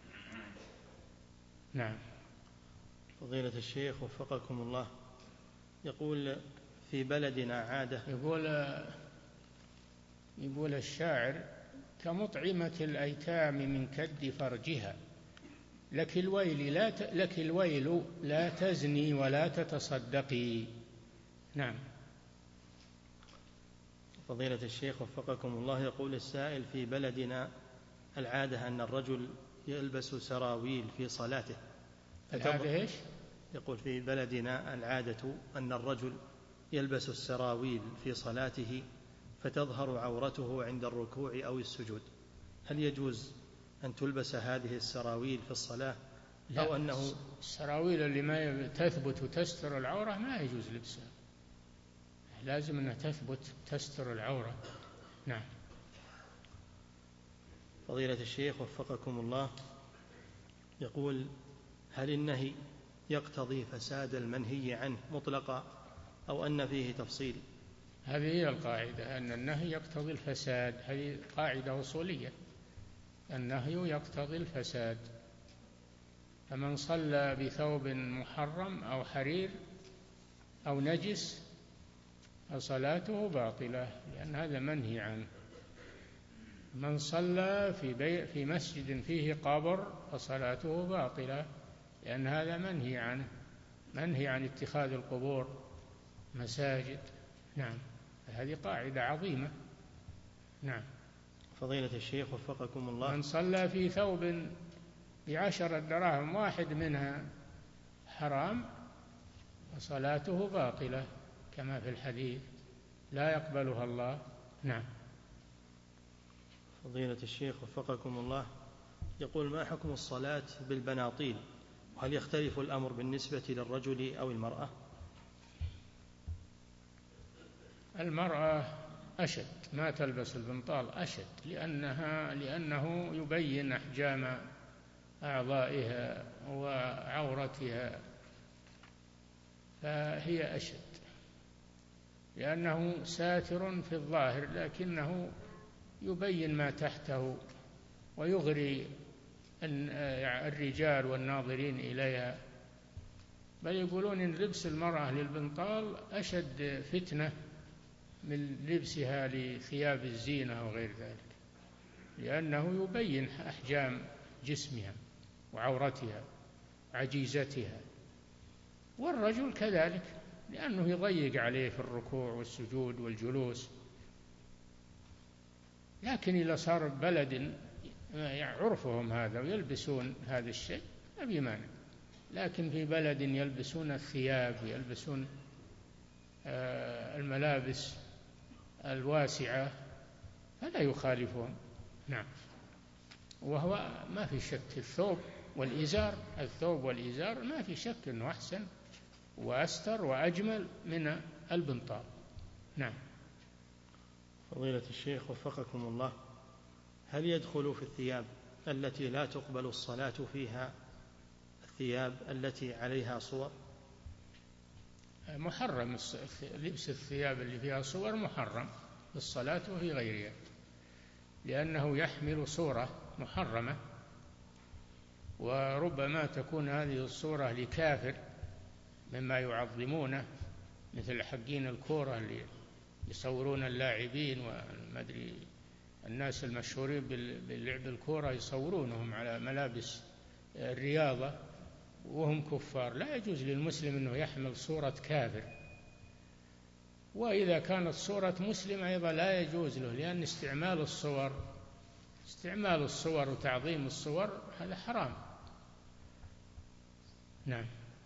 نعم. فضيلة الشيخ وفقكم الله، يقول في بلدنا عادة، يقول الشاعر: كمطعمة الأيتام من كد فرجها، لك الويل لا تزني ولا تتصدقي. نعم. فضيلة الشيخ وفقكم الله، يقول السائل: في بلدنا العادة أن الرجل يلبس سراويل في صلاته. العادة إيش؟ يقول في بلدنا العادة أن الرجل يلبس السراويل في صلاته فتظهر عورته عند الركوع أو السجود. هل يجوز أن تلبس هذه السراويل في الصلاة؟ لا، أو أنه السراويل اللي ما تثبت وتستر العورة ما يجوز لبسها، لازم أنها تثبت تستر العورة. نعم. فضيلة الشيخ وفقكم الله، يقول: هل النهي يقتضي فساد المنهي عنه مطلقا أو أن فيه تفصيل؟ هذه هي القاعدة، أن النهي يقتضي الفساد. هذه قاعدة أصولية، النهي يقتضي الفساد. فمن صلى بثوب محرم أو حرير أو نجس فصلاته باطلة، لأن هذا منهي عنه. من صلى في مسجد فيه قبر فصلاته باطلة، لأن هذا منهي عنه، منهي عن اتخاذ القبور مساجد. نعم. هذه قاعدة عظيمة. نعم. فضيلة الشيخ وفقكم الله، من صلى في ثوب ب10 دراهم واحد منها حرام فصلاته باطلة، كما في الحديث لا يقبلها الله. نعم. فضيلة الشيخ وفقكم الله، يقول: ما حكم الصلاة بالبناطيل؟ وهل يختلف الأمر بالنسبة للرجل أو المرأة؟ المرأة أشد، ما تلبس البنطال أشد، لأنه يبين أحجام أعضائها وعورتها، فهي أشد، لأنه ساتر في الظاهر لكنه يبين ما تحته ويغري الرجال والناظرين إليها. بل يقولون إن لبس المرأة للبنطال أشد فتنة من لبسها لثياب الزينة وغير ذلك، لأنه يبين أحجام جسمها وعورتها وعجيزتها. والرجل كذلك، لأنه يضيق عليه في الركوع والسجود والجلوس. لكن إذا صار بلد عرفهم هذا ويلبسون هذا الشيء ما في مانع، لكن في بلد يلبسون الثياب ويلبسون الملابس الواسعة فلا يخالفهم. نعم. وهو ما في شك الثوب والإزار ما في شك أنه أحسن وأستر وأجمل من البنطال. نعم. فضيلة الشيخ وفقكم الله، هل يدخل في الثياب التي لا تقبل الصلاة فيها الثياب التي عليها صور؟ محرم لبس الثياب اللي فيها صور محرم في الصلاة وفي غيرها، لأنه يحمل صورة محرمة، وربما تكون هذه الصورة لكافر مما يعظمونه، مثل حقين الكورة اللي يصورون اللاعبين والمدري الناس المشهورين باللعب الكورة يصورونهم على ملابس الرياضة وهم كفار. لا يجوز للمسلم أنه يحمل صورة كافر، وإذا كانت صورة مسلم أيضا لا يجوز له، لأن استعمال الصور وتعظيم الصور هذا حرام. نعم.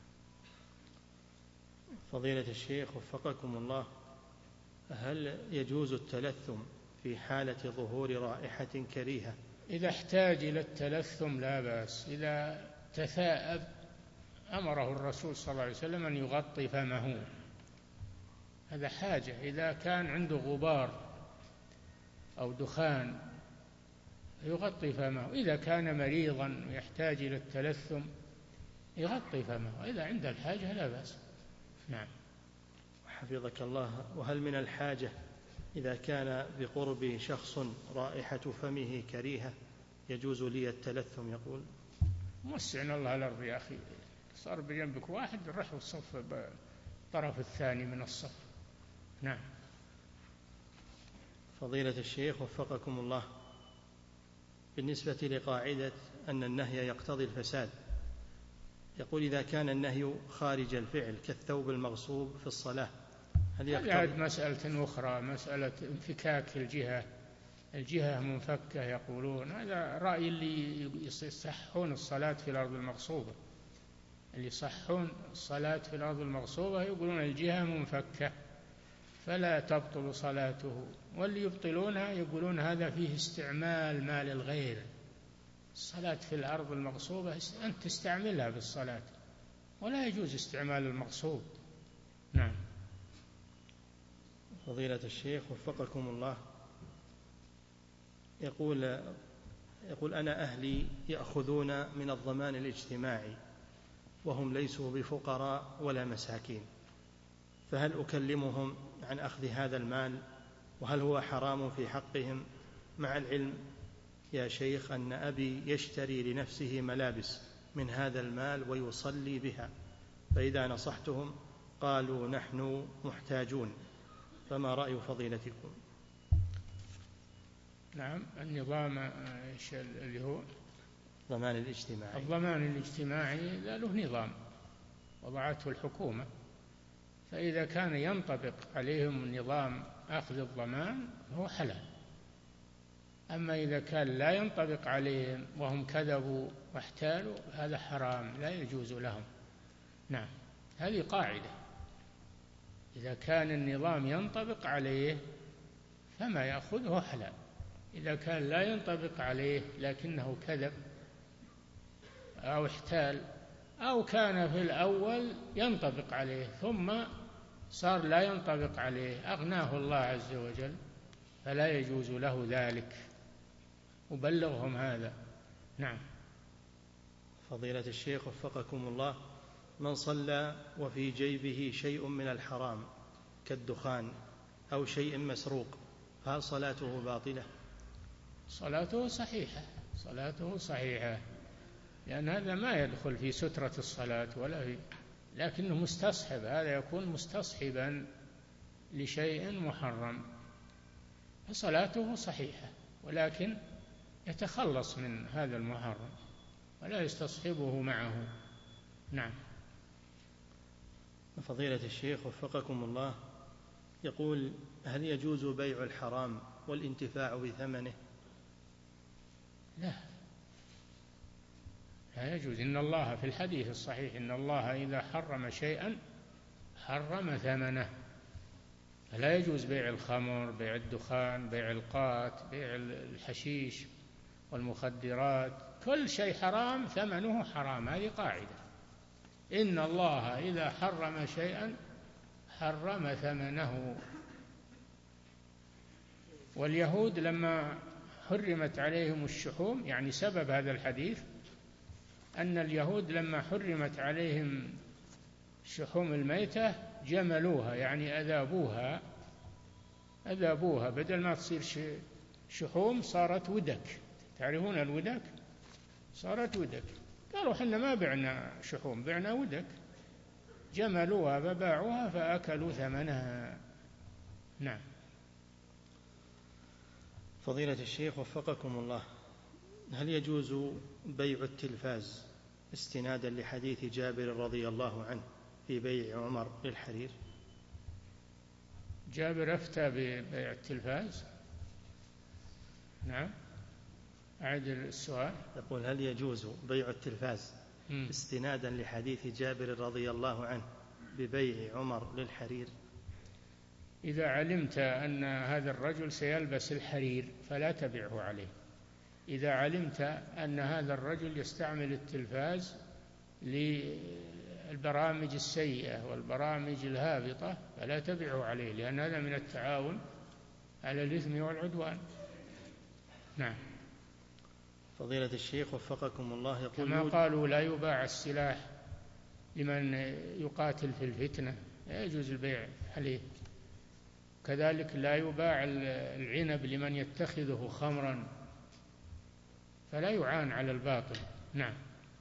فضيلة الشيخ وفقكم الله، هل يجوز التلثم في حالة ظهور رائحة كريهة؟ إذا احتاج إلى التلثم لا بأس. إذا تثاءب أمره الرسول صلى الله عليه وسلم أن يغطي فمه، هذا حاجة. إذا كان عنده غبار أو دخان يغطي فمه. إذا كان مريضا ويحتاج إلى التلثم يغطي فمه، إذا عند الحاجة لا بأس. نعم. حفظك الله، وهل من الحاجة إذا كان بقرب شخص رائحة فمه كريهة يجوز لي التلثم؟ يقول موسعنا الله الأرض يا أخي، صار بجنبك واحد رح الصف بالطرف الثاني من الصف. نعم. فضيلة الشيخ وفقكم الله، بالنسبة لقاعدة أن النهي يقتضي الفساد، يقول إذا كان النهي خارج الفعل كالثوب المغصوب في الصلاة هل يقتضي؟ هذه مسألة أخرى، مسألة انفكاك الجهة منفكة يقولون. هذا رأي اللي يصحون الصلاة في الأرض المغصوبة، اللي يصحون الصلاة في الأرض المغصوبة يقولون الجهة منفكة فلا تبطل صلاته، واللي يبطلونها يقولون هذا فيه استعمال مال الغير. الصلاة في الأرض المغصوبة أنت تستعملها بالصلاة، ولا يجوز استعمال المغصوب. نعم. فضيلة الشيخ وفقكم الله، يقول أنا أهلي يأخذون من الضمان الاجتماعي وهم ليسوا بفقراء ولا مساكين، فهل أكلمهم عن أخذ هذا المال؟ وهل هو حرام في حقهم؟ مع العلم يا شيخ أن أبي يشتري لنفسه ملابس من هذا المال ويصلي بها، فإذا نصحتهم قالوا نحن محتاجون، فما رأي فضيلتكم؟ نعم. النظام اللي هو الضمان الاجتماعي له نظام وضعته الحكومة، فإذا كان ينطبق عليهم نظام أخذ الضمان هو حلال. أما إذا كان لا ينطبق عليهم وهم كذبوا واحتالوا هذا حرام، لا يجوز لهم. نعم. هذه قاعدة، إذا كان النظام ينطبق عليه فما يأخذه حلال. إذا كان لا ينطبق عليه لكنه كذب أو احتال، أو كان في الأول ينطبق عليه ثم صار لا ينطبق عليه أغناه الله عز وجل، فلا يجوز له ذلك. وبلغهم هذا. نعم. فضيلة الشيخ وفقكم الله، من صلى وفي جيبه شيء من الحرام كالدخان أو شيء مسروق فهل صلاته باطلة؟ صلاته صحيحة، لأن هذا ما يدخل في سترة الصلاة لكنه مستصحب، هذا يكون مستصحبا لشيء محرم، فصلاته صحيحة، ولكن يتخلص من هذا المحرم ولا يستصحبه معه. نعم. فضيلة الشيخ وفقكم الله، يقول هل يجوز بيع الحرام والانتفاع بثمنه؟ لا يجوز. إن الله في الحديث الصحيح إن الله إذا حرم شيئا حرم ثمنه، فلا يجوز بيع الخمر، بيع الدخان، بيع القات، بيع الحشيش والمخدرات، كل شيء حرام ثمنه حرام. هذه قاعدة، إن الله إذا حرم شيئا حرم ثمنه. واليهود لما حرمت عليهم الشحوم، يعني سبب هذا الحديث أن اليهود لما حرمت عليهم شحوم الميتة جملوها يعني أذابوها بدل ما تصير شحوم صارت ودك. تعرفون الودك؟ صارت ودك. قالوا حنا ما بعنا شحوم، بعنا ودك. جملوها فباعوها فأكلوا ثمنها. نعم. فضيلة الشيخ وفقكم الله، هل يجوز بيع التلفاز استنادا لحديث جابر رضي الله عنه في بيع عمر للحرير؟ جابر أفتى ببيع التلفاز؟ نعم، أعد السؤال. يقول هل يجوز بيع التلفاز استنادا لحديث جابر رضي الله عنه ببيع عمر للحرير؟ إذا علمت أن هذا الرجل سيلبس الحرير فلا تبعه عليه. إذا علمت أن هذا الرجل يستعمل التلفاز للبرامج السيئة والبرامج الهابطة فلا تبعه عليه، لأن هذا من التعاون على الإثم والعدوان. نعم. فضيلة الشيخ وفقكم الله، يقول كما قالوا لا يباع السلاح لمن يقاتل في الفتنة، لا يجوز البيع عليه. كذلك لا يباع العنب لمن يتخذه خمرا، فلا يعان على الباطل. نعم.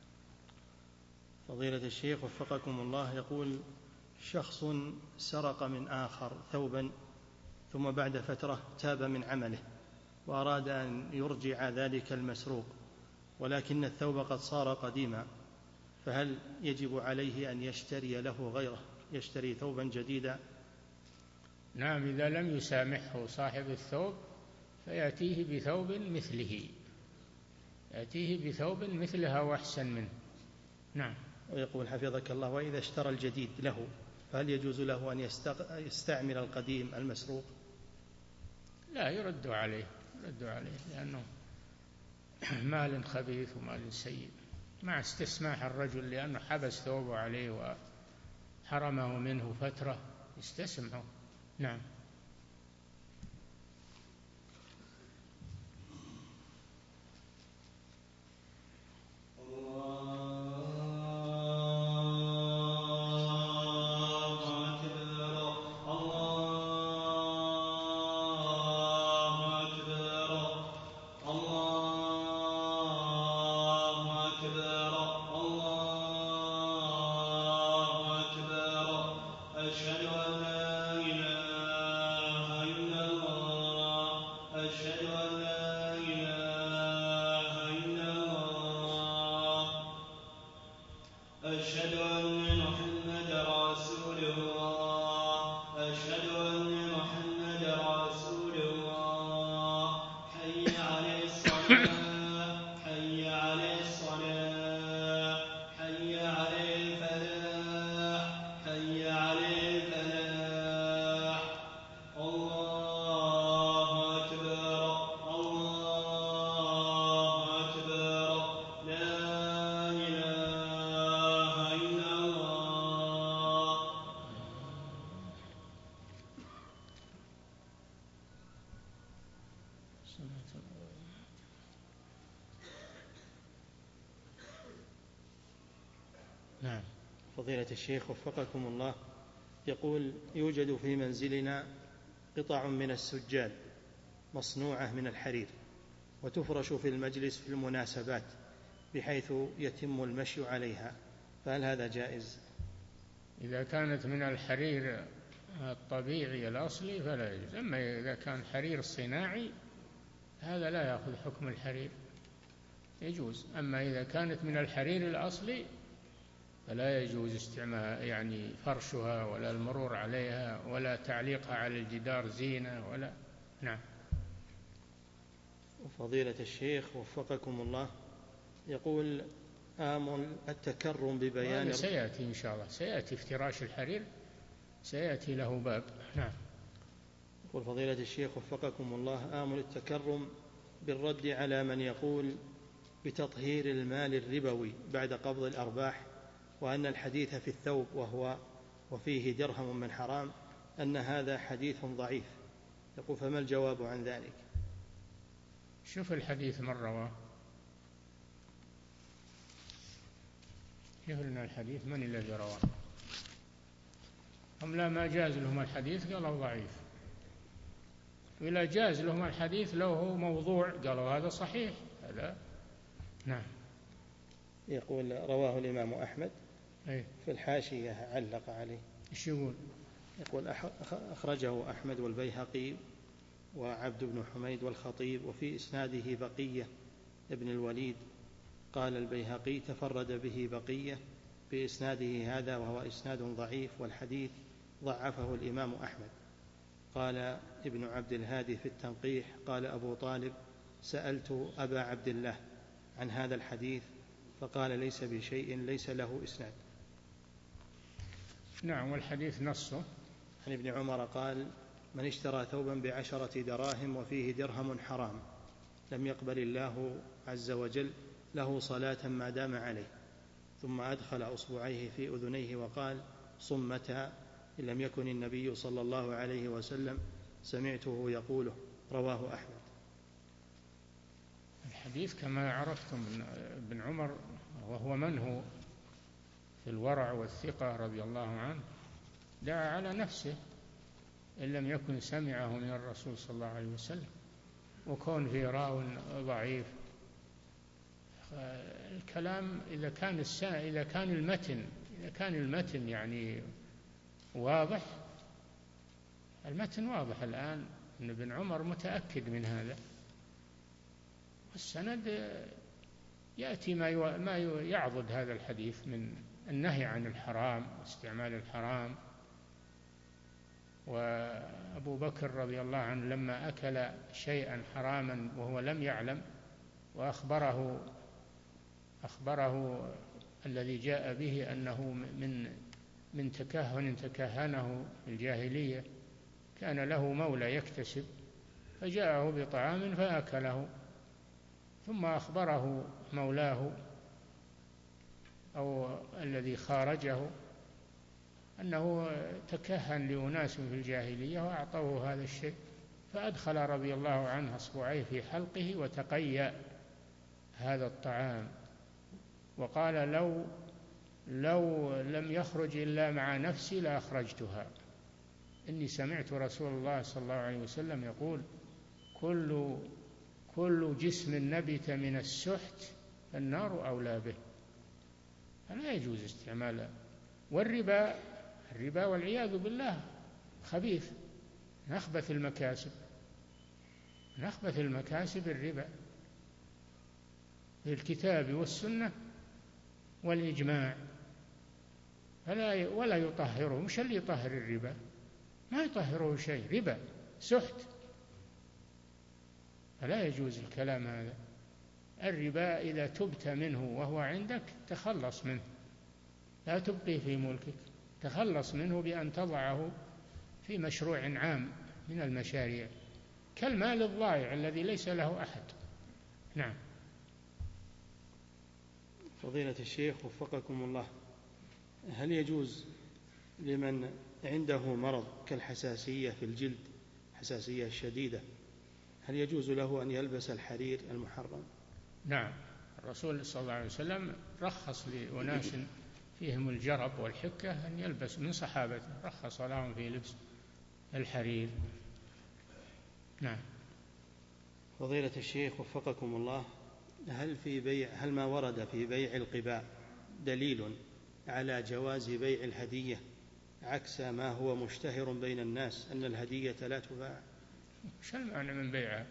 فضيلة الشيخ وفقكم الله، يقول شخص سرق من آخر ثوبا ثم بعد فترة تاب من عمله وأراد أن يرجع ذلك المسروق، ولكن الثوب قد صار قديما، فهل يجب عليه أن يشتري له غيره، يشتري ثوبا جديدا؟ نعم، إذا لم يسامحه صاحب الثوب فيأتيه بثوب مثله، يأتيه بثوب مثلها وأحسن منه. نعم. ويقول حفظك الله وإذا اشترى الجديد له فهل يجوز له أن يستعمل القديم المسروق؟ لا، يرد عليه لأنه مال خبيث ومال سيء، مع استسماح الرجل لأنه حبس ثوبه عليه وحرمه منه فترة، يستسمحه. نعم. نعم. فضيلة الشيخ وفقكم الله، يقول يوجد في منزلنا قطع من السجاد مصنوعة من الحرير وتفرش في المجلس في المناسبات بحيث يتم المشي عليها، فهل هذا جائز؟ إذا كانت من الحرير الطبيعي الأصلي فلا يجوز، أما إذا كان حرير صناعي هذا لا يأخذ حكم الحرير، يجوز. أما إذا كانت من الحرير الأصلي فلا يجوز استعمال يعني فرشها ولا المرور عليها ولا تعليقها على الجدار زينة ولا. نعم. فضيلة الشيخ وفقكم الله، يقول آمل التكرم ببيان سيأتي إن شاء الله، سيأتي افتراش الحرير، سيأتي له باب. نعم. يقول فضيلة الشيخ وفقكم الله، آمل التكرم بالرد على من يقول بتطهير المال الربوي بعد قبض الأرباح، وأن الحديث في الثوب وفيه درهم من حرام أن هذا حديث ضعيف، يقول فما الجواب عن ذلك؟ شوف الحديث من رواه، شوف لنا الحديث من الذي رواه. هم لا ما جاز لهم الحديث قالوا ضعيف، وإلا جاز لهم الحديث لو هو موضوع قالوا هذا صحيح هذا. نعم. يقول رواه الإمام أحمد. أي. في الحاشية علق عليه. إيش يقول؟ يقول أخرجه أحمد والبيهقي وعبد بن حميد والخطيب، وفي إسناده بقية ابن الوليد. قال البيهقي تفرد به بقية بإسناده هذا وهو إسناد ضعيف، والحديث ضعفه الإمام أحمد. قال ابن عبد الهادي في التنقيح قال أبو طالب سألت أبا عبد الله عن هذا الحديث فقال ليس بشيء ليس له إسناد. نعم. والحديث نصه عن ابن عمر قال من اشترى ثوبا ب10 دراهم وفيه درهم حرام لم يقبل الله عز وجل له صلاة ما دام عليه، ثم أدخل أصبعيه في أذنيه وقال صمتا إن لم يكن النبي صلى الله عليه وسلم سمعته يقوله. رواه أحمد. الحديث كما عرفتم ابن عمر وهو منه في الورع والثقة رضي الله عنه دعا على نفسه إن لم يكن سمعه من الرسول صلى الله عليه وسلم، وكون في راو ضعيف. الكلام إذا كان المتن يعني واضح، المتن واضح الآن أن ابن عمر متأكد من هذا، والسند يأتي ما يعضد هذا الحديث من النهي عن الحرام واستعمال الحرام. وأبو بكر رضي الله عنه لما أكل شيئا حراما وهو لم يعلم وأخبره الذي جاء به أنه من تكهن تكهنه في الجاهلية، كان له مولى يكتسب فجاءه بطعام فأكله، ثم أخبره مولاه أو الذي خارجه أنه تكهن لأناس في الجاهلية وأعطوه هذا الشيء، فأدخل رضي الله عنه أصبعيه في حلقه وتقيأ هذا الطعام وقال لو لم يخرج إلا مع نفسي لأخرجتها، إني سمعت رسول الله صلى الله عليه وسلم يقول كل جسم نبت من السحت فالنار أولى به. فلا يجوز استعماله. والربا والعياذ بالله خبيث، من أخبث المكاسب الربا بالكتاب والسنة والإجماع، ولا يطهره. مش اللي يطهر الربا، ما يطهره شيء، ربا سحت، فلا يجوز الكلام هذا. الربا إذا تبت منه وهو عندك تخلص منه، لا تبقي في ملكك، تخلص منه بأن تضعه في مشروع عام من المشاريع كالمال الضائع الذي ليس له أحد. نعم. فضيلة الشيخ وفقكم الله، هل يجوز لمن عنده مرض كالحساسية في الجلد، حساسية شديدة، هل يجوز له أن يلبس الحرير المحرم؟ نعم. الرسول صلى الله عليه وسلم رخص لأناس فيهم الجرب والحكة أن يلبس، من صحابته رخص لهم في لبس الحرير. نعم. فضيلة الشيخ وفقكم الله، هل ما ورد في بيع القباء دليل على جواز بيع الهدية عكس ما هو مشتهر بين الناس أن الهدية لا تباع؟ وش المعنى من بيعها؟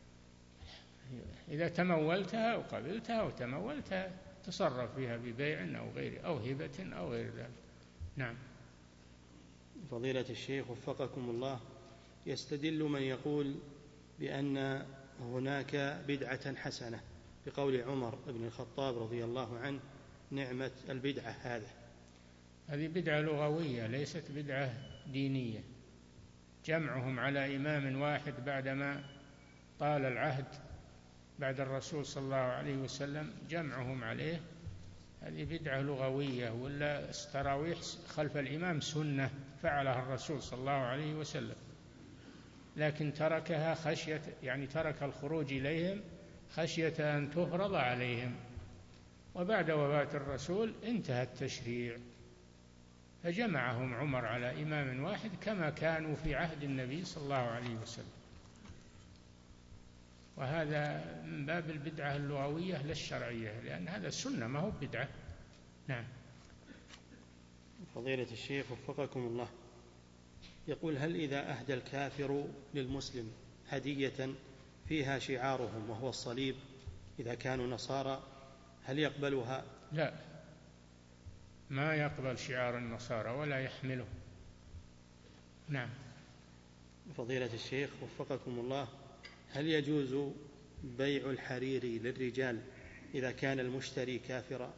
إذا تمولتها وقبلتها وتمولتها تصرف فيها ببيع أو غير أو هبة أو غير ذلك. نعم. فضيلة الشيخ وفقكم الله، يستدل من يقول بأن هناك بدعة حسنة بقول عمر بن الخطاب رضي الله عنه نعمة البدعة هذه بدعة لغوية ليست بدعة دينية. جمعهم على إمام واحد بعدما طال العهد بعد الرسول صلى الله عليه وسلم، جمعهم عليه، هذه بدعة لغوية. ولا التراويح خلف الإمام سنة فعلها الرسول صلى الله عليه وسلم، لكن تركها خشية، يعني ترك الخروج إليهم خشية أن تفرض عليهم، وبعد وفاة الرسول انتهى التشريع. فجمعهم عمر على إمام واحد كما كانوا في عهد النبي صلى الله عليه وسلم. وهذا من باب البدعة اللغوية لا الشرعية، لأن هذا سنة ما هو بدعة. نعم. فضيلة الشيخ وفقكم الله، يقول: هل إذا أهدى الكافر للمسلم هدية فيها شعارهم وهو الصليب إذا كانوا نصارى هل يقبلها؟ لا، ما يقبل شعار النصارى ولا يحمله. نعم. فضيلة الشيخ وفقكم الله، هل يجوز بيع الحرير للرجال إذا كان المشتري كافرا؟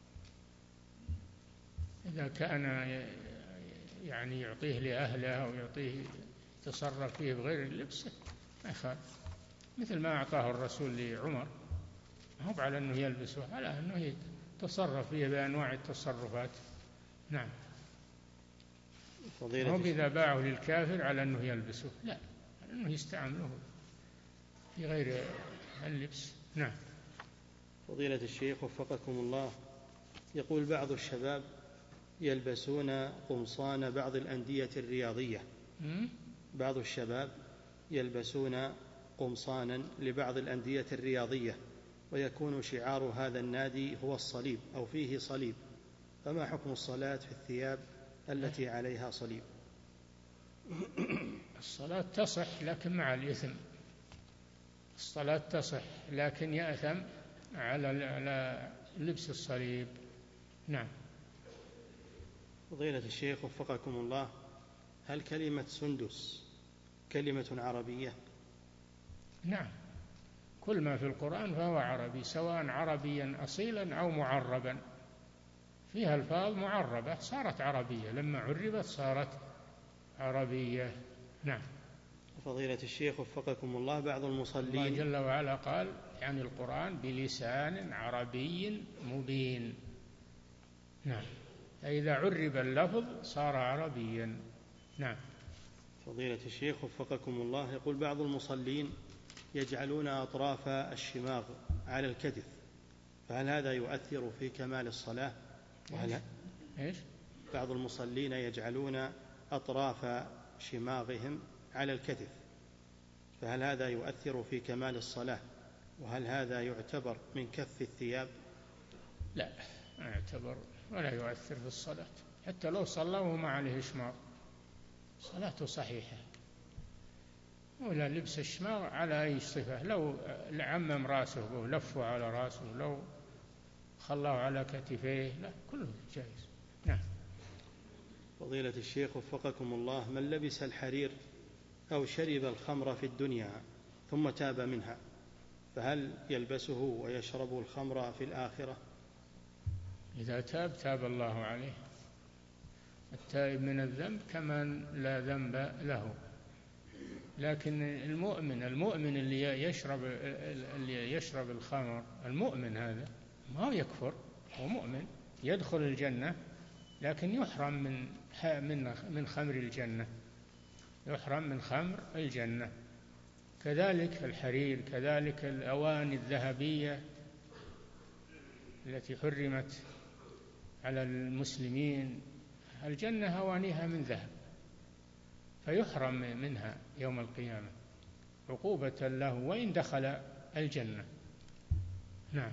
إذا كان يعني يعطيه لأهله أو يعطيه يتصرف فيه بغير اللبس ما يخالف، مثل ما أعطاه الرسول لعمر، ما هو على أنه يلبسه، على أنه يتصرف فيه بأنواع التصرفات. نعم. هم إذا باعوا للكافر على أنه يلبسه، لا، على أنه يستعمله في غير اللبس. نعم. فضيلة الشيخ وفقكم الله، يقول: بعض الشباب يلبسون قمصان بعض الأندية الرياضية. بعض الشباب يلبسون قمصانا لبعض الأندية الرياضية ويكون شعار هذا النادي هو الصليب أو فيه صليب، فما حكم الصلاة في الثياب التي عليها صليب؟ الصلاة تصح لكن مع الإثم. الصلاة تصح لكن يأثم على لبس الصليب. نعم. فضيلة الشيخ وفقكم الله، هل كلمة سندس كلمة عربية؟ نعم، كل ما في القرآن فهو عربي، سواء عربيا أصيلا أو معربا، فيها ألفاظ معربة صارت عربية، لما عربت صارت عربية. نعم. فضيلة الشيخ وفقكم الله، بعض المصلين الله جل وعلا قال يعني القرآن بلسان عربي مبين. نعم، فإذا عرب اللفظ صار عربيا. نعم. فضيلة الشيخ وفقكم الله، يقول: بعض المصلين يجعلون أطراف الشماغ على الكتف، فهل هذا يؤثر في كمال الصلاة؟ إيش؟ بعض المصلين يجعلون أطراف شماغهم على الكتف، فهل هذا يؤثر في كمال الصلاة؟ وهل هذا يعتبر من كف الثياب؟ لا، ما يعتبر ولا يؤثر في الصلاة، حتى لو صلى وما عليه شماغ صلاته صحيحة. ولا لبس الشماغ على أي صفة، لو عمم راسه ولفه على راسه، لو خلاه على كتفيه، لا، كله جائز. نعم. فضيلة الشيخ وفقكم الله، من لبس الحرير أو شرب الخمر في الدنيا ثم تاب منها فهل يلبسه ويشرب الخمر في الآخرة؟ إذا تاب تاب الله عليه. التائب من الذنب كمن لا ذنب له. لكن المؤمن اللي يشرب الخمر، المؤمن هذا ما هو يكفر، هو مؤمن يدخل الجنة، لكن يحرم من خمر الجنة، يحرم من خمر الجنة. كذلك الحرير، كذلك الأواني الذهبية التي حرمت على المسلمين، الجنة أوانيها من ذهب، فيحرم منها يوم القيامة عقوبة له وإن دخل الجنة. نعم.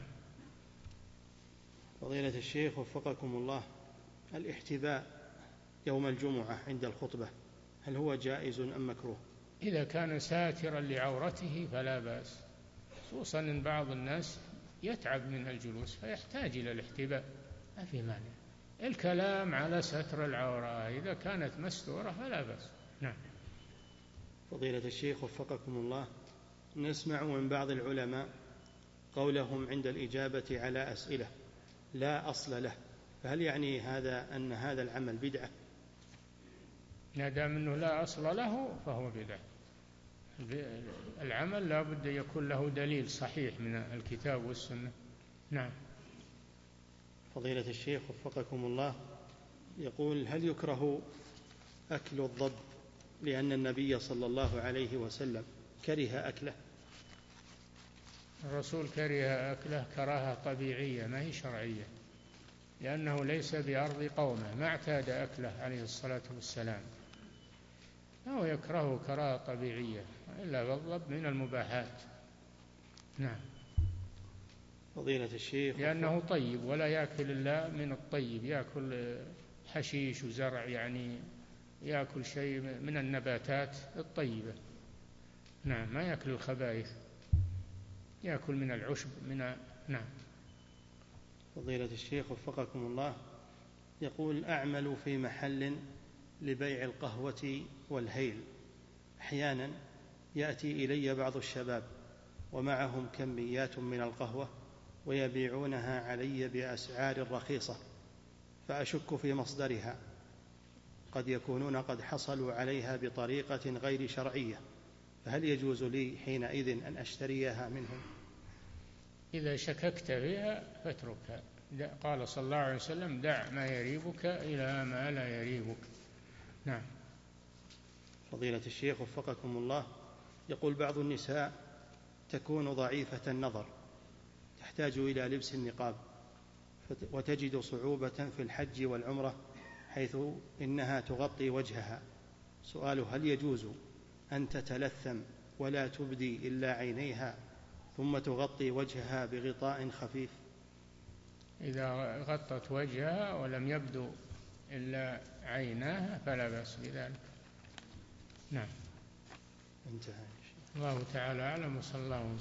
فضيلة الشيخ وفقكم الله، الاحتباء يوم الجمعة عند الخطبة هل هو جائز أم مكروه؟ إذا كان ساترا لعورته فلا بأس، خصوصا أن بعض الناس يتعب من الجلوس فيحتاج إلى الاحتباء، ما في مانع. الكلام على ستر العورة إذا كانت مستورة فلا بأس. نعم. فضيلة الشيخ وفقكم الله، نسمع من بعض العلماء قولهم عند الإجابة على أسئلة لا أصل له، فهل يعني هذا أن هذا العمل بدعة؟ ما دام أنه لا أصل له فهو بدعة. العمل لا بد يكون له دليل صحيح من الكتاب والسنة. نعم. فضيلة الشيخ وفقكم الله، يقول: هل يكره أكل الضب لأن النبي صلى الله عليه وسلم كره أكله؟ الرسول كره أكله كراهة طبيعية ما هي شرعية. لأنه ليس بأرض قومه، ما اعتاد أكله عليه الصلاة والسلام، أو يكرهه كراهة طبيعية، إلا بالضبط من المباحات. نعم. فضيلة الشيخ، لأنه طيب ولا يأكل إلا من الطيب، يأكل حشيش وزرع، يعني يأكل شيء من النباتات الطيبة. نعم، ما يأكل الخبائث، يأكل من العشب نعم. فضيلة الشيخ وفقكم الله، يقول: أعمل في محل لبيع القهوة والهيل. أحيانا يأتي إلي بعض الشباب ومعهم كميات من القهوة ويبيعونها علي بأسعار رخيصة، فأشك في مصدرها، قد يكونون قد حصلوا عليها بطريقة غير شرعية، فهل يجوز لي حينئذ أن أشتريها منهم؟ إذا شككت فيها فاتركها. قال صلى الله عليه وسلم: دع ما يريبك إلى ما لا يريبك. نعم. فضيلة الشيخ وفقكم الله، يقول: بعض النساء تكون ضعيفة النظر، تحتاج إلى لبس النقاب، وتجد صعوبة في الحج والعمرة حيث إنها تغطي وجهها. سؤال: هل يجوز أن تتلثم ولا تبدي إلا عينيها ثم تغطي وجهها بغطاء خفيف؟ إذا غطت وجهها ولم يبدو إلا عيناها فلا بأس بذلك. نعم. انتهى. الله تعالى أعلم، وصلى الله وسلم